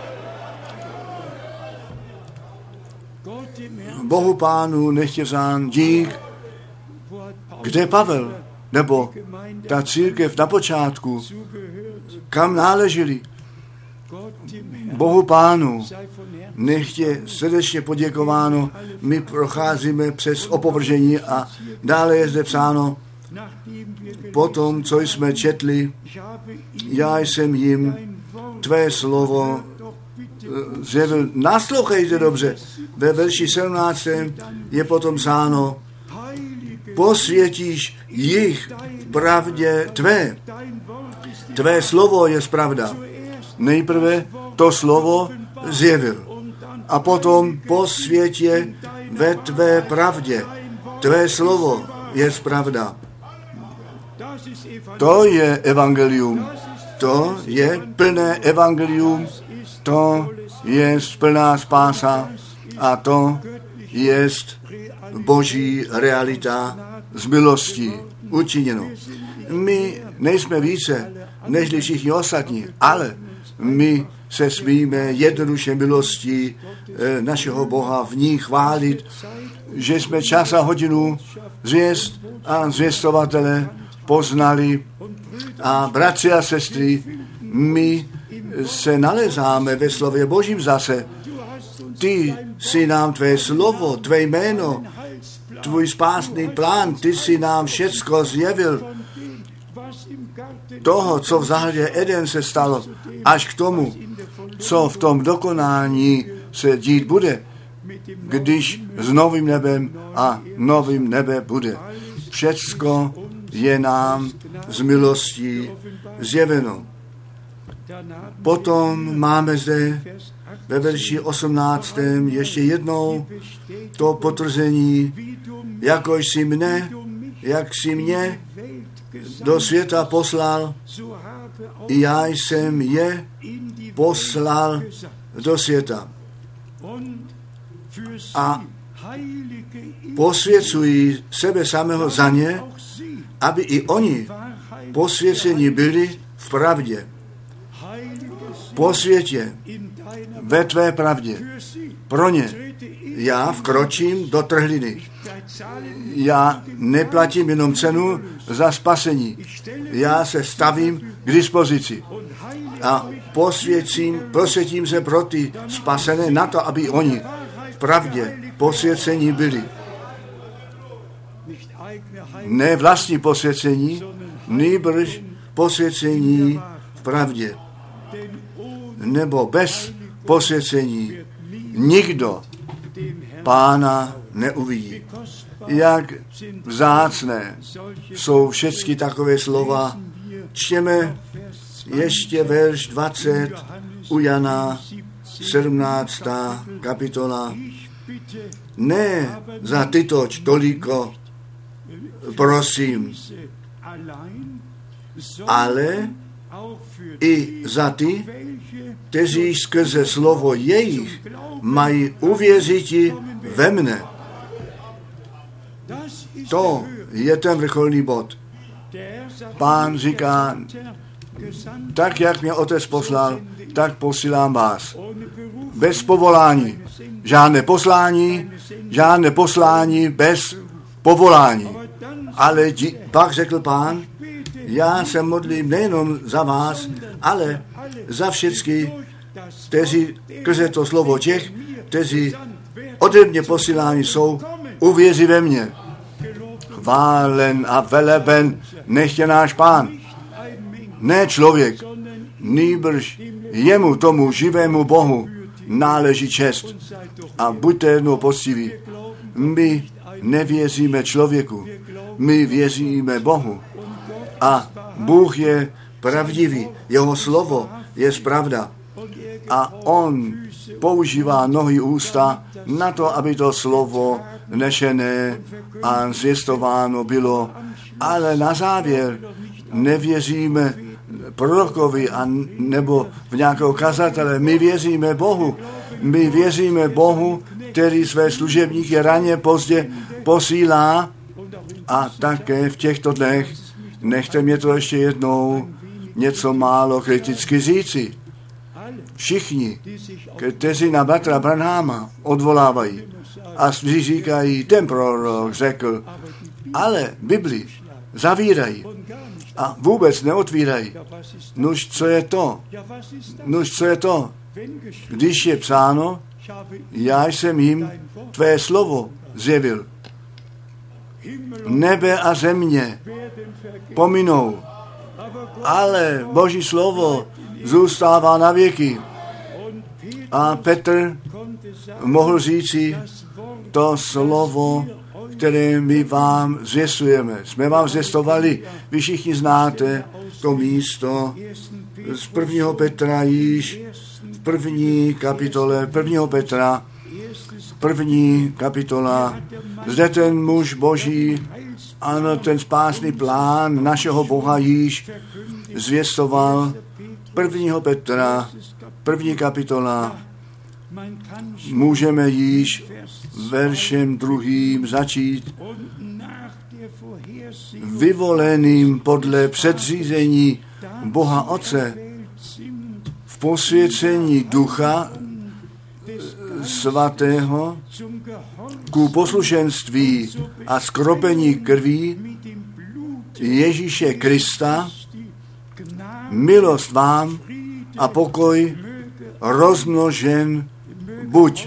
Bohu Pánu nechtě vzán dík, kde Pavel, nebo ta církev na počátku, kam náleželi. Bohu Pánu nechtě srdečně poděkováno, my procházíme přes opovržení a dále je zde psáno, potom, co jsme četli, já jsem jim tvé slovo zjevil. Naslouchejte dobře. Ve verši 17. je potom psáno, posvětíš jich pravdě tvé. Tvé slovo je pravda. Nejprve to slovo zjevil. A potom posvětě ve tvé pravdě. Tvé slovo je pravda. To je evangelium. To je plné evangelium. To je plná spása. A to je boží realita z milostí učiněno. My nejsme více než všichni ostatní, ale my se smíme jednoduše milostí našeho Boha v ní chválit, že jsme čas a hodinu zvěst a zvěstovatele poznali. A bratři a sestry, my se nalezáme ve slově Božím zase. Ty si nám tvé slovo, tvé jméno, tvůj spásný plán, ty si nám všecko zjevil. Toho, co v zahradě Eden se stalo, až k tomu, co v tom dokonání se dít bude, když s novým nebem a novým nebe bude. Všecko je nám z milostí zjeveno. Potom máme zde ve verši 18. ještě jednou to potvrzení, jako jsi mne, jak jsi mě do světa poslal, i já jsem je poslal do světa. A posvěcují sebe samého za ně, aby i oni posvěceni byli v pravdě. Posvětě ve tvé pravdě. Pro ně já vkročím do trhliny. Já neplatím jenom cenu za spasení. Já se stavím k dispozici a posvětím se pro ty spasené na to, aby oni v pravdě posvěcení byli. Ne vlastní posvěcení, nýbrž posvěcení v pravdě. Nebo bez posvěcení nikdo Pána neuvidí. Jak vzácné jsou všechny takové slova. Čteme ještě verš 20 u Jana, 17. kapitola. Ne za tytoč toliko prosím, ale i za ty, kteří skrze slovo jejich mají uvěřiti ve mne. To je ten vrcholný bod. Pán říká, tak jak mě Otec poslal, tak posílám vás. Bez povolání. Žádné poslání bez povolání. Ale pak řekl Pán, já se modlím nejenom za vás, ale za všechny kteří skrze to slovo těch, kteří ode mě posíláni jsou, uvěří ve mě. Chválen a veleben nech je náš Pán. Ne člověk, nýbrž jemu, tomu živému Bohu, náleží čest. A buďte jednou poctiví. My nevěříme člověku, my věříme Bohu. A Bůh je pravdivý, jeho slovo je pravda. A on používá nohy ústa na to, aby to slovo nešené a zvěstováno bylo. Ale na závěr nevěříme prorokovi a nebo v nějakého kazatele. My věříme Bohu. My věříme Bohu, který své služebníky raně pozdě posílá. A také v těchto dnech nechte mě to ještě jednou něco málo kriticky říci. Všichni, kteří na bratra Branhama odvolávají a říkají, ten prorok řekl, ale Bibli zavírají a vůbec neotvírají. Nuž, co je to? Když je psáno, já jsem jim tvé slovo zjevil. Nebe a země pominou, ale Boží slovo zůstává na věky. A Petr mohl říci, to slovo, které my vám zvěstujeme. Jsme vám zvěstovali, vy všichni znáte to místo z 1. Petra již v 1. kapitole 1. Petra, 1. kapitola. Zde ten muž Boží, ano, ten spásný plán našeho Boha již zvěstoval. 1. Petra, 1. kapitola. Můžeme již veršem 2. začít. Vyvoleným podle předřízení Boha Otce v posvěcení Ducha Svatého ku poslušenství a skropení krví Ježíše Krista, milost vám a pokoj rozmnožen buď.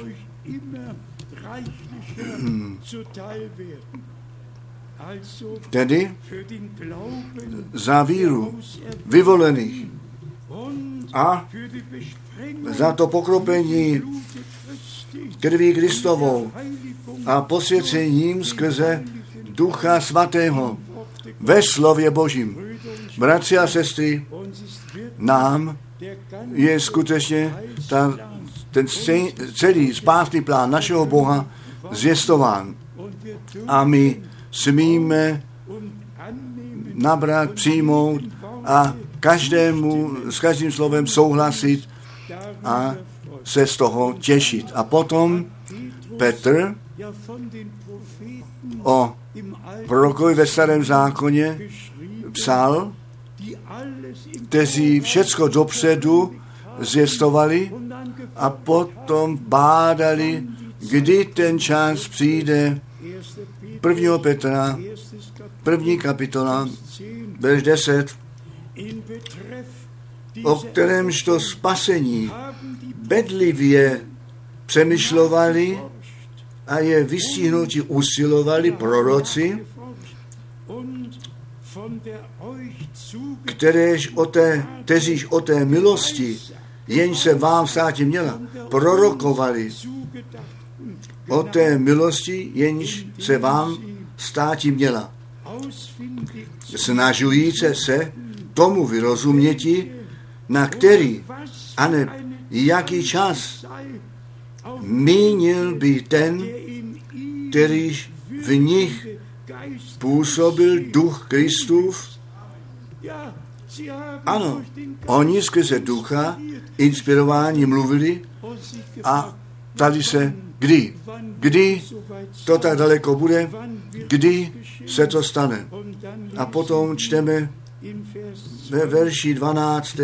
Tedy za víru vyvolených a za to pokropení krví Kristovou a posvěcením skrze Ducha Svatého ve slově Božím. Bratři a sestry, nám je skutečně ten celý spásný plán našeho Boha zvěstován. A my smíme nabrat, přijmout a s každým slovem souhlasit a se z toho těšit. A potom Petr o prorokovi ve Starém zákoně psal, kteří všecko dopředu zvěstovali a potom bádali, kdy ten čas přijde. 1. Petra, 1. kapitola, verš 10, o kterémž to spasení bedlivě přemýšlovali a je vystihnuti usilovali proroci, kteříž o té milosti, jenž se vám státi měla, prorokovali. O té milosti, jenž se vám státi měla. Snažujíce se tomu vyrozuměti, na který, aneb jaký čas mínil by ten, kterýž v nich působil duch Kristův. Ano, oni skrze ducha inspirování mluvili a tady se kdy to tak daleko bude, kdy se to stane. A potom čteme ve verši 12.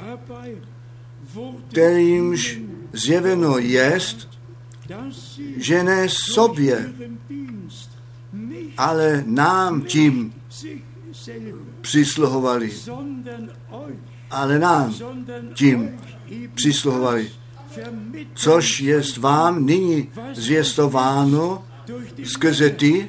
kterýmž zjeveno jest, že ne sobě, ale nám tím přisluhovali, ale nám tím přisluhovali. Což jest vám nyní zvěstováno skrze ty,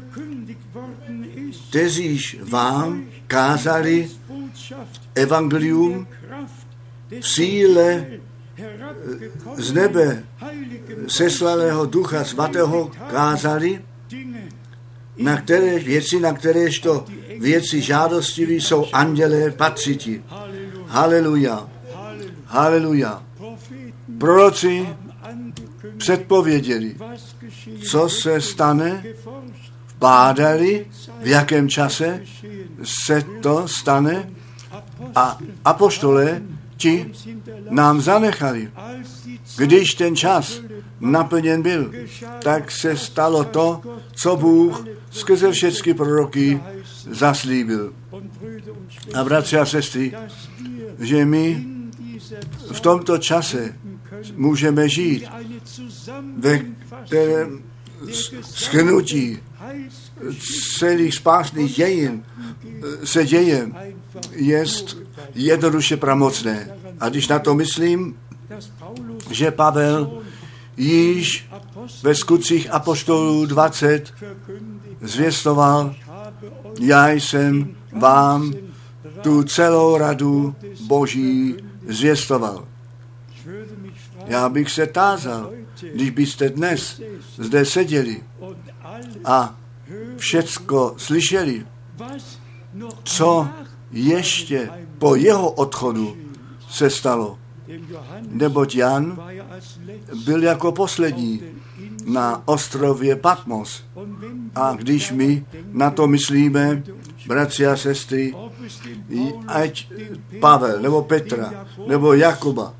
kteříž vám kázali evangelium v síle z nebe seslalého Ducha Svatého kázali, na kteréžto věci žádostiví jsou andělé patřiti. Haleluja. Haleluja. Proroci předpověděli, co se stane, bádali, v jakém čase se to stane, a apoštolé ti nám zanechali. Když ten čas naplněn byl, tak se stalo to, co Bůh skrze všechny proroky zaslíbil. A bratři a sestry, že my v tomto čase můžeme žít, ve kterém shrnutí celých spásných dějin se děje, jest jednoduše pramocné. A když na to myslím, že Pavel již ve Skutcích apoštolů 20 zvěstoval, já jsem vám tu celou radu Boží zvěstoval. Já bych se tázal, když byste dnes zde seděli a všecko slyšeli, co ještě po jeho odchodu se stalo. Neboť Jan byl jako poslední na ostrově Patmos. A když my na to myslíme, bratři a sestry, ať Pavel, nebo Petra, nebo Jakuba,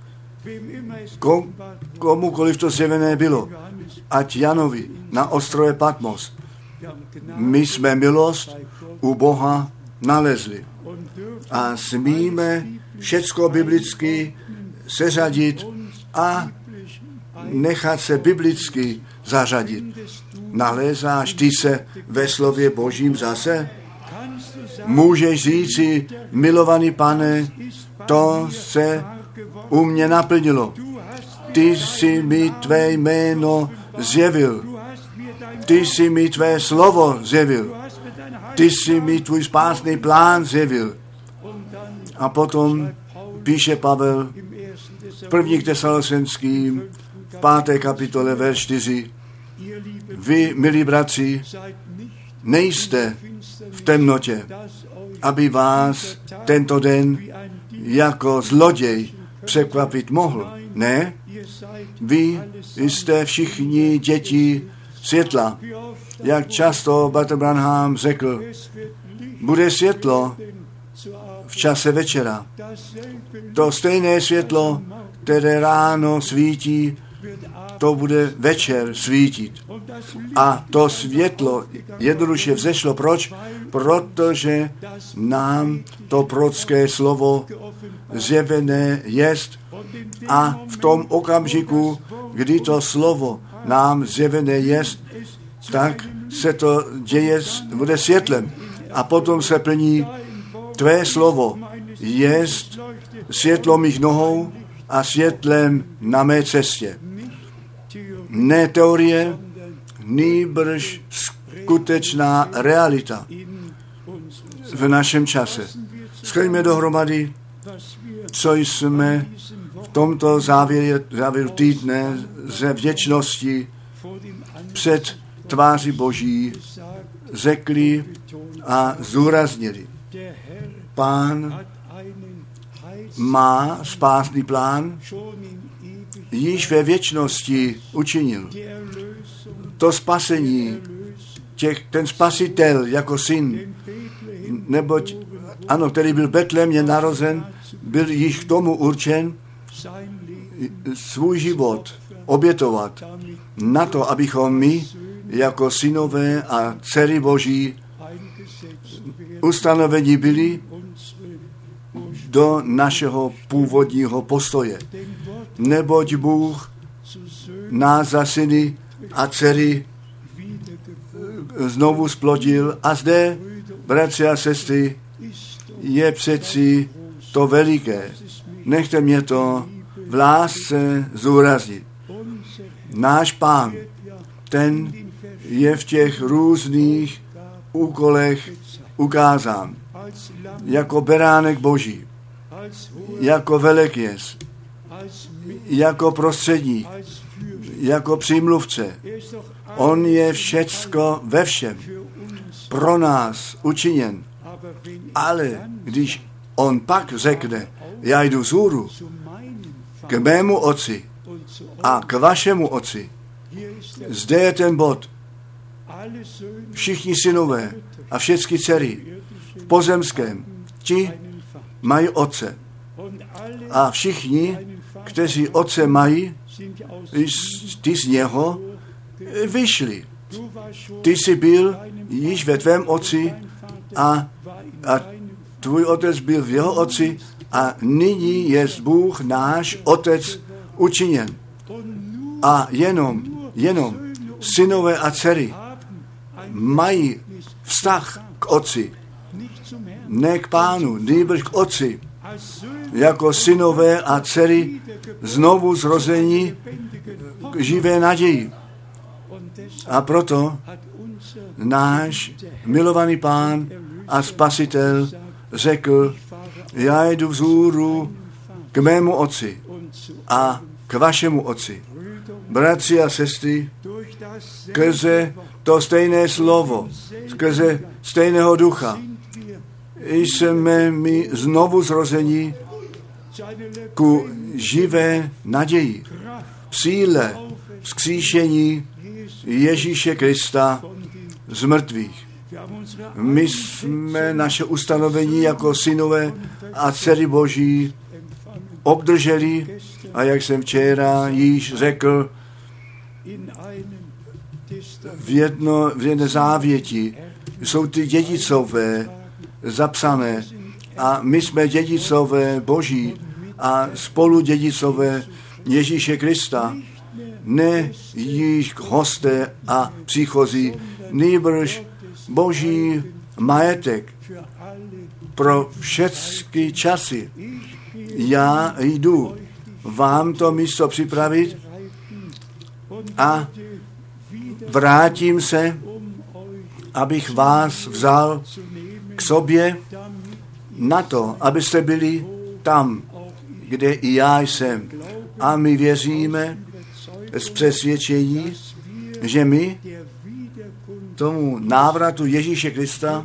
komukoliv to zjevené bylo, ať Janovi na ostrově Patmos, my jsme milost u Boha nalezli. A smíme všecko biblicky seřadit a nechat se biblicky zařadit. Nalézáš ty se ve slově Božím zase? Můžeš říci, milovaný Pane, to se u mě naplnilo. Ty jsi mi tvé jméno zjevil. Ty jsi mi tvé slovo zjevil. Ty jsi mi tvůj spásný plán zjevil. A potom píše Pavel v 1. Tesalonickým v 5. kapitole verš 4. Vy, milí bratři, nejste v temnotě, aby vás tento den jako zloděj překvapit mohl. Ne, vy jste všichni děti světla. Jak často Bratr Branham řekl, bude světlo v čase večera. To stejné světlo, které ráno svítí, to bude večer svítit. A to světlo jednoduše vzešlo. Proč? Protože nám to prorocké slovo zjevené jest a v tom okamžiku, kdy to slovo nám zjevené jest, tak se to děje, bude světlem. A potom se plní tvé slovo jest světlo mých nohou a světlem na mé cestě. Ne teorie, nýbrž skutečná realita v našem čase. Shrňme dohromady, co jsme v tomto závěru týdne ze vděčnosti před tváří Boží řekli a zdůraznili. Pán má spásný plán, již ve věčnosti učinil. To spasení, ten spasitel jako syn, neboť, ano, který byl v Betlémě narozen, byl již k tomu určen svůj život obětovat na to, abychom my jako synové a dcery Boží ustanovení byli do našeho původního postoje. Neboť Bůh nás za syny a dcery znovu splodil a zde, Bratři a sestry, je přeci to veliké. Nechte mě to v lásce zúraznit. Náš Pán, ten je v těch různých úkolech ukázán. Jako beránek Boží, jako velekněz, jako prostředník, jako přímluvce. On je všecko ve všem pro nás učiněn. Ale když on pak řekne, já jdu vzhůru k mému otci a k vašemu otci, zde je ten bod. Všichni synové a všechny dcery v pozemském, ti mají otce. A všichni, kteří otce mají, ty z něho vyšli. Ty jsi byl již ve tvém otci a tvůj otec byl v jeho otci a nyní je Bůh náš otec učiněn. A jenom synové a dcery mají vztah k otci. Ne k Pánu, nýbrž k otci. Jako synové a dcery znovu zrození k živé naději. A proto náš milovaný Pán a Spasitel řekl, já jdu vzhůru k mému otci a k vašemu otci. Bratři a sestry, skrze to stejné slovo, skrze stejného ducha, jsme my znovu zrození ku živé naději, síle vzkříšení Ježíše Krista z mrtvých. My jsme naše ustanovení jako synové a dcery Boží obdrželi a jak jsem včera již řekl, v jedné závěti jsou ty dědicové zapsané a my jsme dědicové Boží a spolu dědicové Ježíše Krista, ne již hosté a příchozí, nýbrž Boží majetek pro všechny časy. Já jdu vám to místo připravit a vrátím se, abych vás vzal k sobě na to, abyste byli tam, kde i já jsem. A my věříme z přesvědčení, že my tomu návratu Ježíše Krista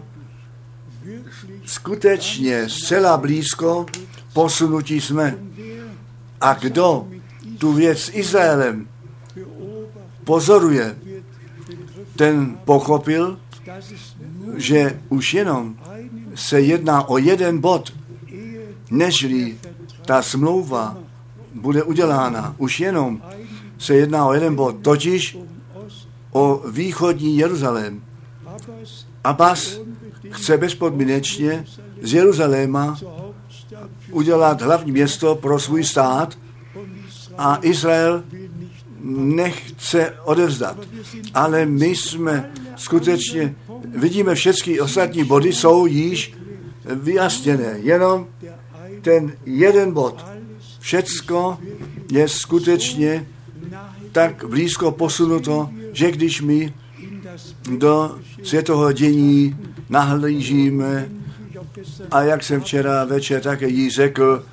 skutečně zcela blízko posunutí jsme. A kdo tu věc s Izraelem pozoruje, ten pochopil, že už jenom se jedná o jeden bod, nežli ta smlouva bude udělána. Už jenom se jedná o jeden bod, totiž o východní Jeruzalém. Abbas chce bezpodmínečně z Jeruzaléma udělat hlavní město pro svůj stát a Izrael nechce odevzdat. Ale my jsme skutečně, vidíme, všechny ostatní body jsou již vyjasněné. Jenom ten jeden bod. Všecko je skutečně tak blízko posunuto, že když my do světového dění nahlížíme, a jak jsem včera večer také jí řekl,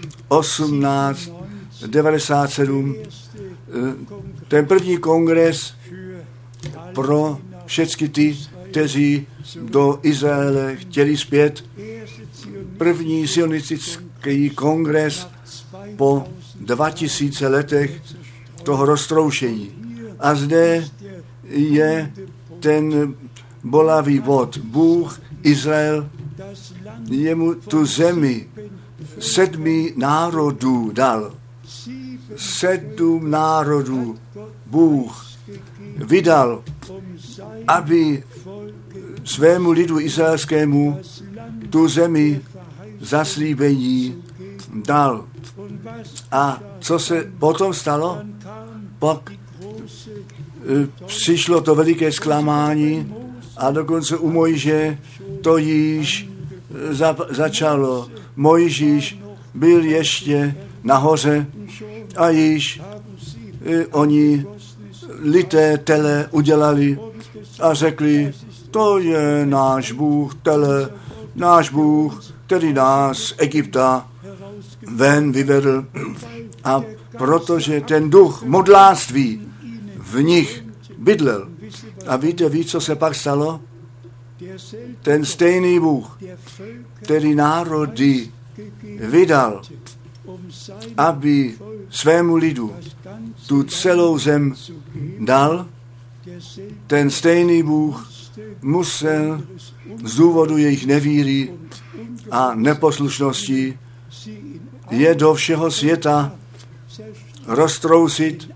1897, ten první kongres pro všechny ty, kteří do Izraele chtěli zpět, první sionistický kongres po 2000 letech toho roztroušení. A zde je ten bolavý bod. Bůh, Izrael, jemu tu zemi 7 národů dal. 7 národů Bůh vydal, aby svému lidu izraelskému tu zemi zaslíbení dal. A co se potom stalo? Pak přišlo to veliké zklamání a dokonce u Mojže to již začalo. Mojžíš byl ještě nahoře a již oni lité tele udělali a řekli, to je náš Bůh, tele, náš Bůh, který nás z Egypta ven vyvedl. A protože ten duch modlářství v nich bydlel. A víte, co se pak stalo? Ten stejný Bůh, který národy vydal, aby svému lidu tu celou zem dal, ten stejný Bůh musel z důvodu jejich nevíry a neposlušnosti je do všeho světa roztrousit,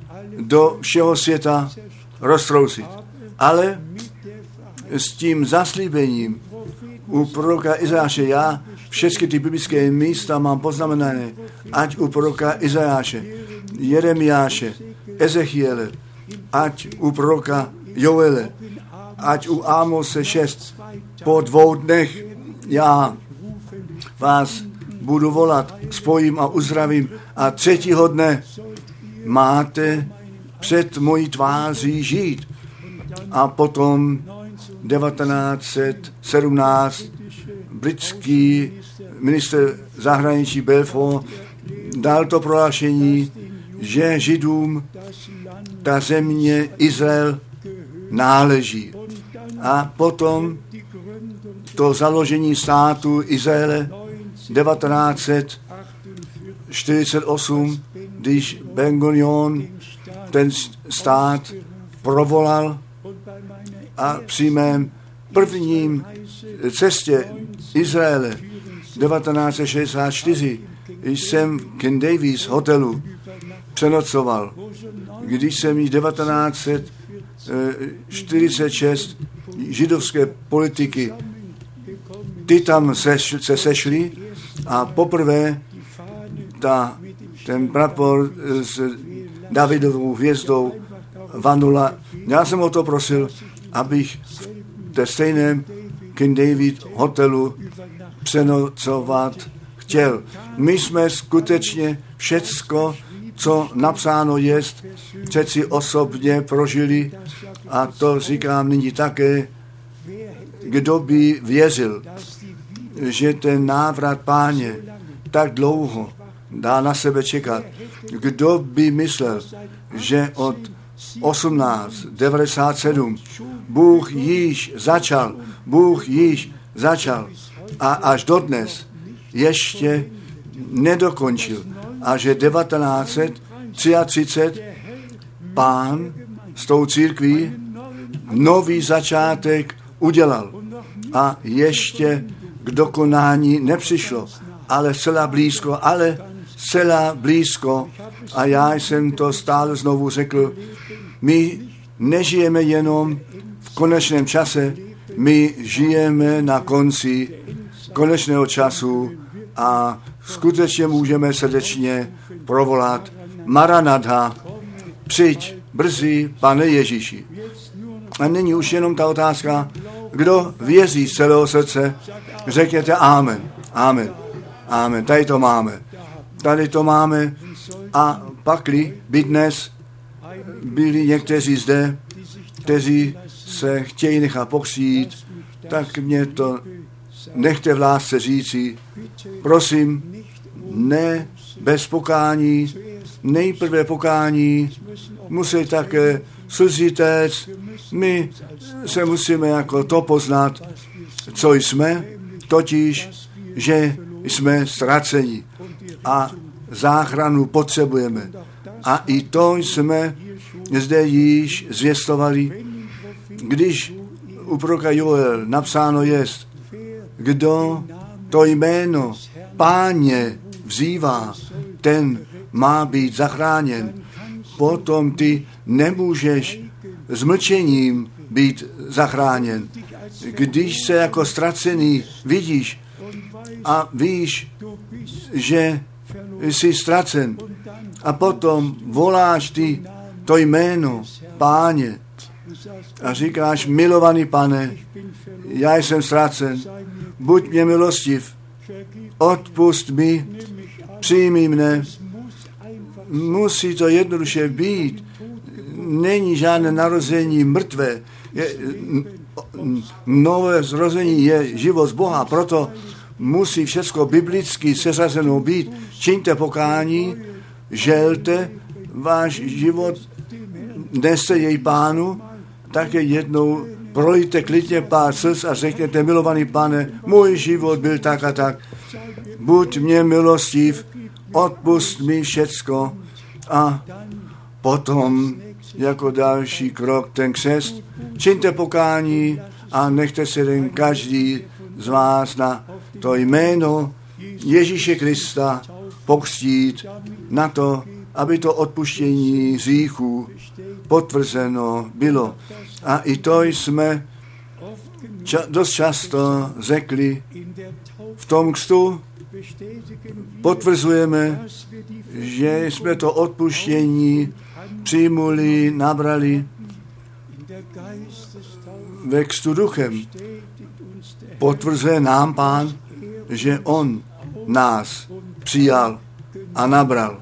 Ale s tím zaslíbením u proroka Izajáše, já všechny ty biblické místa mám poznamenané, ať u proroka Izajáše, Jeremiáše, Ezechiele, ať u proroka Joele, ať u Ámose 6. Po 2 dnech já vás budu volat, spojím a uzdravím a 3. dne máte před mojí tváří žít. A potom 1917 britský ministr zahraničí Balfour dal to prohlášení, že Židům ta země Izrael náleží. A potom to založení státu Izraele 1948, když Ben Gurion ten stát provolal a při mém prvním cestě Izraele 1964 jsem v King Davis hotelu přenocoval, když jsem již 1946 židovské politiky, ty tam se sešli a poprvé ten prapor s Davidovou hvězdou vanula. Já jsem o to prosil, abych v té stejném King David hotelu přenocovat chtěl. My jsme skutečně všecko, co napsáno jest, přeci osobně prožili a to říkám nyní také, kdo by věřil, že ten návrat Páně tak dlouho dá na sebe čekat. Kdo by myslel, že od 1897 Bůh již začal a až dodnes ještě nedokončil. A že 1933 Pán s tou církví nový začátek udělal. A ještě k dokonání nepřišlo, ale zcela blízko. A já jsem to stále znovu řekl, my nežijeme jenom v konečném čase, my žijeme na konci konečného času a skutečně můžeme srdečně provolat Maranatha, přijď brzy, Pane Ježíši. A není už jenom ta otázka, kdo věří z celého srdce, řekněte amen, amen, amen, tady to máme a pakli by dnes byli někteří zde, kteří se chtějí nechat pokřtít, tak mě to nechte v lásce říci, prosím, ne bez pokání, nejprve pokání, musí také slzy téct, my se musíme jako to poznat, co jsme, totiž, že jsme ztraceni a záchranu potřebujeme. A i to jsme zde již zvěstovali, když u proroka Joel napsáno jest, kdo to jméno Páně vzývá, ten má být zachráněn. Potom ty nemůžeš s mlčením být zachráněn. Když se jako ztracený vidíš a víš, že jsi ztracen a potom voláš ty to jméno Páně a říkáš, milovaný Pane, já jsem ztracen, buď mě milostiv, odpust mi, přijmi mne. Musí to jednoduše být. Není žádné narození mrtvé. Nové zrození je život z Boha, proto musí všechno biblicky seřazeno být. Čiňte pokání, želte váš život, neste jej Pánu, také jednou projďte klidně pár slz a řekněte, milovaný Pane, můj život byl tak a tak, buď mě milostiv, odpust mi všecko. A potom jako další krok ten křest, čiňte pokání a nechte se ten každý z vás na to jméno Ježíše Krista pokřtít na to, aby to odpuštění hříchů potvrzeno bylo. A i to jsme dost často řekli v tom křtu, potvrzujeme, že jsme to odpuštění přijmuli, nabrali ve křtu duchem. Potvrzuje nám Pán, že on nás přijal a nabral.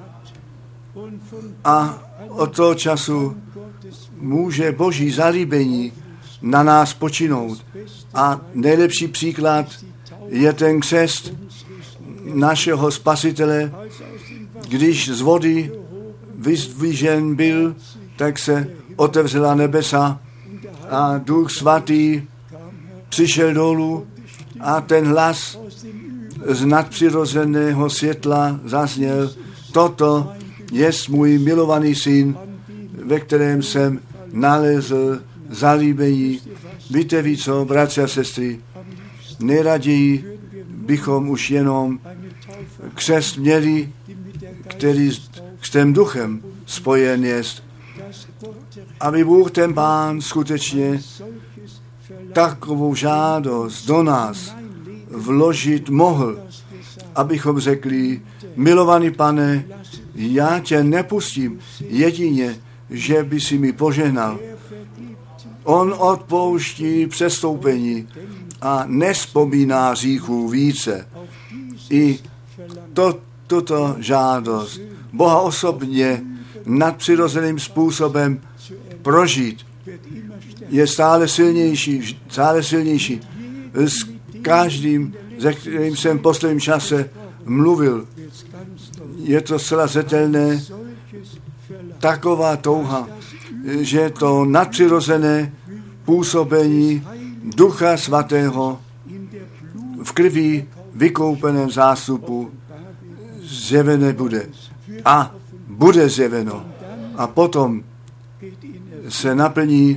A od toho času může Boží zalíbení na nás počinout. A nejlepší příklad je ten křest našeho Spasitele, když z vody vyzdvižen byl, tak se otevřela nebesa a Duch Svatý přišel dolů a ten hlas z nadpřirozeného světla zazněl, toto je můj milovaný syn, ve kterém jsem nalezl zalíbení. Víte ví co, bratři a sestry, nejraději bychom už jenom křest měli, který s tím duchem spojen jest. Aby Bůh ten Pán skutečně takovou žádost do nás vložit mohl, abychom řekli, milovaný Pane, já tě nepustím, jedině, že by si mi požehnal. On odpouští přestoupení a nespomíná hříchů více. I tuto žádost Boha osobně nadpřirozeným způsobem prožít je stále silnější. S každým, se kterým jsem v posledním čase mluvil, je to zcela zřetelné, taková touha, že to nadpřirozené působení Ducha Svatého v krvi vykoupeném zástupu zjevené bude. A bude zjeveno. A potom se naplní,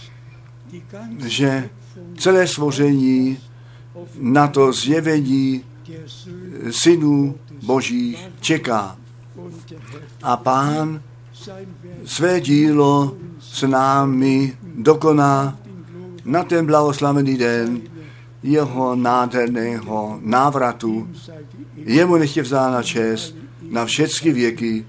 že celé stvoření na to zjevení synů Božích čeká. A Pán své dílo s námi dokoná na ten blahoslavený den jeho nádherného návratu. Jemu nech je vzána čest na všechny věky.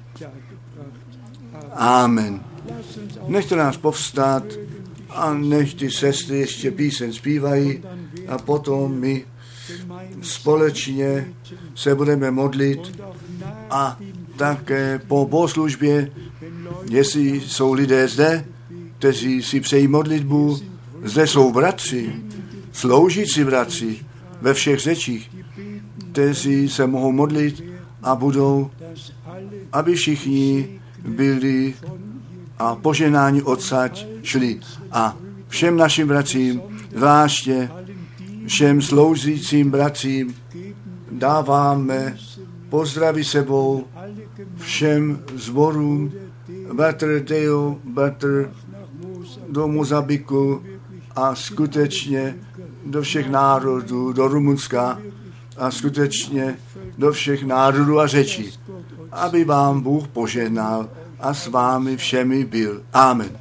Amen. Nechte nás povstat a nech ty sestry ještě píseň zpívají a potom my společně se budeme modlit a také po bohoslužbě, jestli jsou lidé zde, kteří si přejí modlitbu, zde jsou bratři, sloužící bratři ve všech řečích, kteří se mohou modlit a budou, aby všichni byli a požehnání odsaď šli. A všem našim bratřím, zvláště všem sloužícím bratřím, dáváme pozdraví sebou všem zborům, bratr Deo, bratr do Mozabiku a skutečně do všech národů, do Rumunska a skutečně do všech národů a řečí, aby vám Bůh požehnal a s vámi všemi byl. Amen.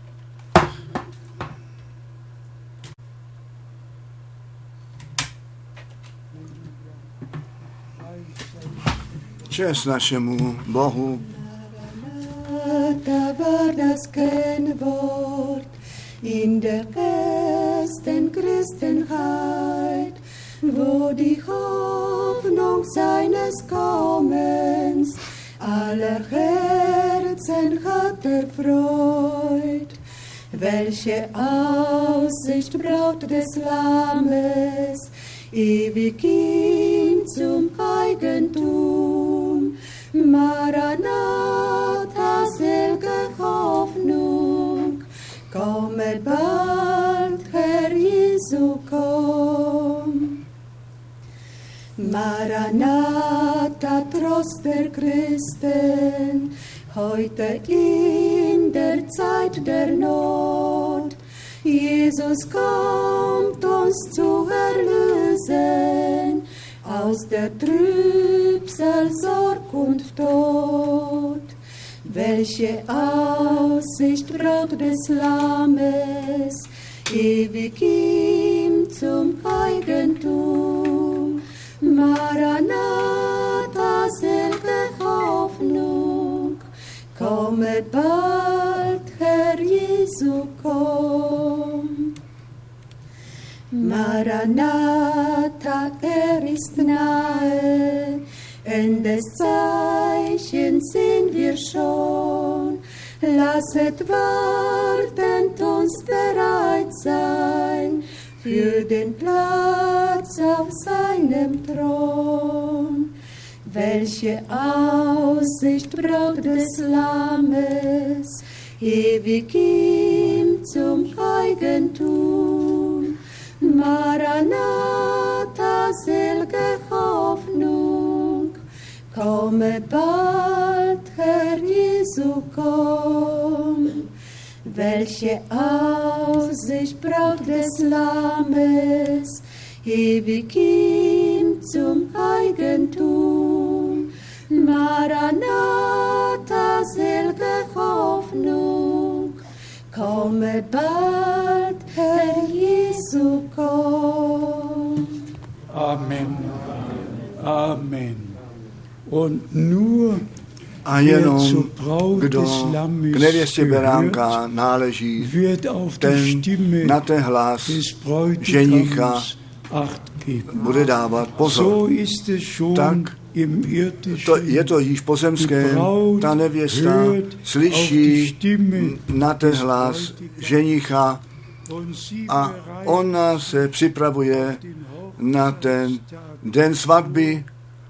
Čest našemu Bohu. Da war das Kennwort in der ersten Christenheit, wo die Hoffnung seines Kommens aller Herzen hat erfreut. Welche Aussicht Braut des Lammes, ewig ihm zum Eigentum. Maranatha, selge Hoffnung, komme bald, Herr Jesu, komm. Maranatha, Trost der Christen, heute in der Zeit der Not. Jesus kommt uns zu erlösen aus der Trübsal, Sorg und Tod. Welche Aussicht Braut des Lammes, ewig ihm zum Eigentum. Maranatha, selge Hoffnung, komme bald, Herr Jesu, komm. Maranatha, ist nahe, Endes Zeichen sehen wir schon. Lasset wartend uns bereit sein für den Platz auf seinem Thron. Welche Aussicht Braut des Lammes, ewig ihm zum Eigentum. Maranatha, selge Hoffnung, komme bald, Herr Jesu, komm. Welche Aussicht Braut des Lammes, ewig ihm zum Eigentum. Maranatha, selge Hoffnung, komme bald, Herr Jesu, komm. Amen. Amen. Und nur a jenom kdo k nevěstě beránka náleží, ten na ten hlas ženicha bude dávat pozor. Tak je to již pozemské, ta nevěsta slyší na ten hlas ženicha a ona se připravuje na ten den svatby,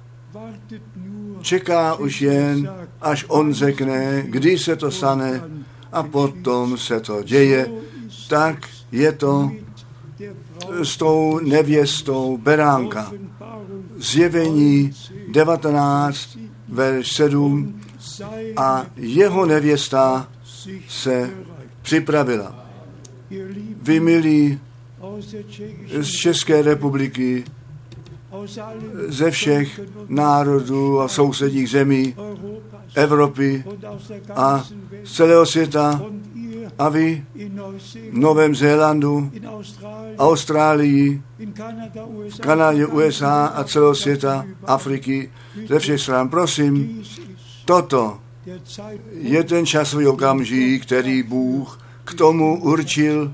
čeká už jen, až on řekne, kdy se to stane a potom se to děje. Tak je to s tou nevěstou beránka. Zjevení 19, verš 7 a jeho nevěsta se připravila. Vy, milí z České republiky, ze všech národů a sousedních zemí Evropy a z celého světa a vy v Novém Zélandu, Austrálii, v Kanadě, USA a celého světa, Afriky, ze všech stran. Prosím, toto je ten časový okamžik, který Bůh k tomu určil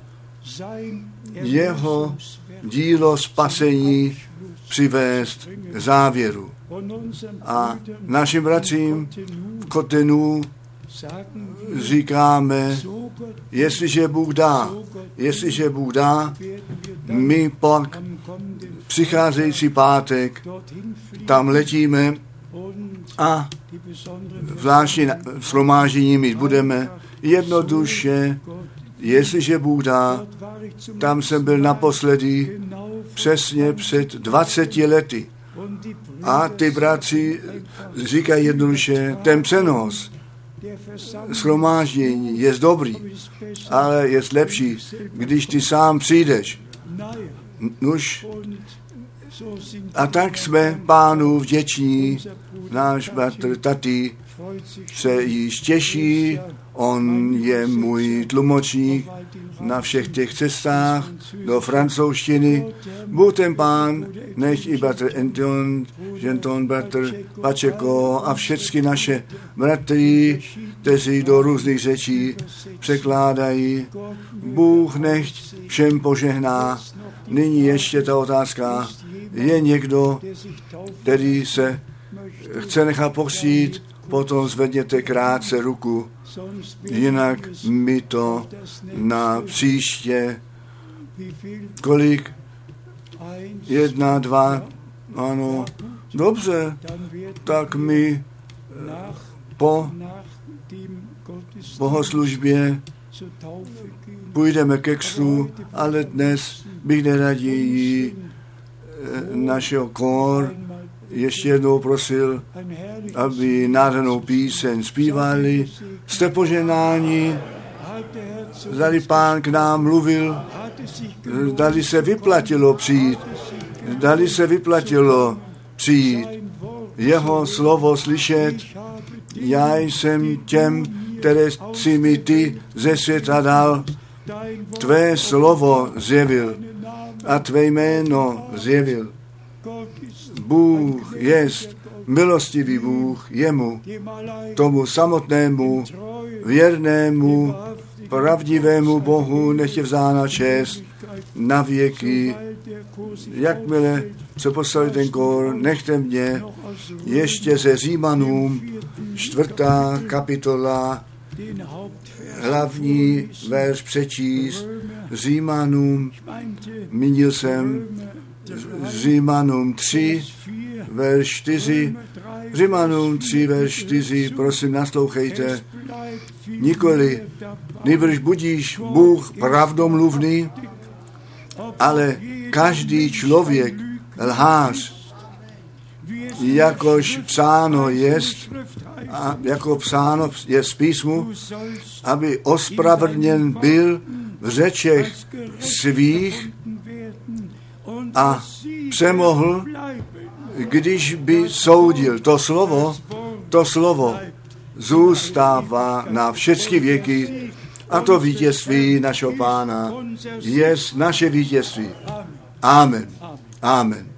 jeho dílo spasení přivést k závěru. A našim bratřím v Kotenu říkáme, jestliže Bůh dá, my pak přicházející pátek tam letíme a zvláštní shromáždění mít budeme jednoduše, jestliže Bůh dá. Tam jsem byl naposledy přesně před 20 lety. A ty bratři říkají jednoduše, ten přenos shromáždění je dobrý, ale je lepší, když ty sám přijdeš. Nuž, a tak jsme Pánu vděční, náš bratr Tati se již těší, on je můj tlumočník na všech těch cestách do francouzštiny. Bůh ten Pán, nech i bratr Anton, Ženton, bratr Pačeko a všechny naše bratry, kteří do různých řečí překládají. Bůh nech všem požehná. Nyní ještě ta otázka. Je někdo, který se chce nechat pokřtít, potom zvedněte krátce ruku. Jinak mi to na příště. Kolik? 1, 2, ano, dobře, tak my po bohoslužbě půjdeme ke křtu, ale dnes bych neraději našeho kór ještě jednou prosil, aby nádhernou píseň zpívali. Jste poženáni, zdali Pán k nám mluvil, zdali se vyplatilo přijít, jeho slovo slyšet. Já jsem těm, které si mi ty ze světa dal, tvé slovo zjevil a tvé jméno zjevil. Bůh jest milostivý Bůh, jemu, tomu samotnému, věrnému, pravdivému Bohu, nech je vzána čest na věky. Jakmile se postaví ten kór, nechte mě ještě se Římanům 4. kapitola, hlavní verš přečíst. Římanům, mínil jsem Římanům 3, verš 4. Římanům 3, verš 4, prosím, naslouchejte. Nikoli, nýbrž budíš Bůh pravdomluvný, ale každý člověk lhář, jakož psáno jest, a jako psáno je z písmu, aby ospravedlněn byl v řečech svých a přemohl, když by soudil. To slovo zůstává na všechny věky a to vítězství našeho Pána je naše vítězství. Amen. Amen.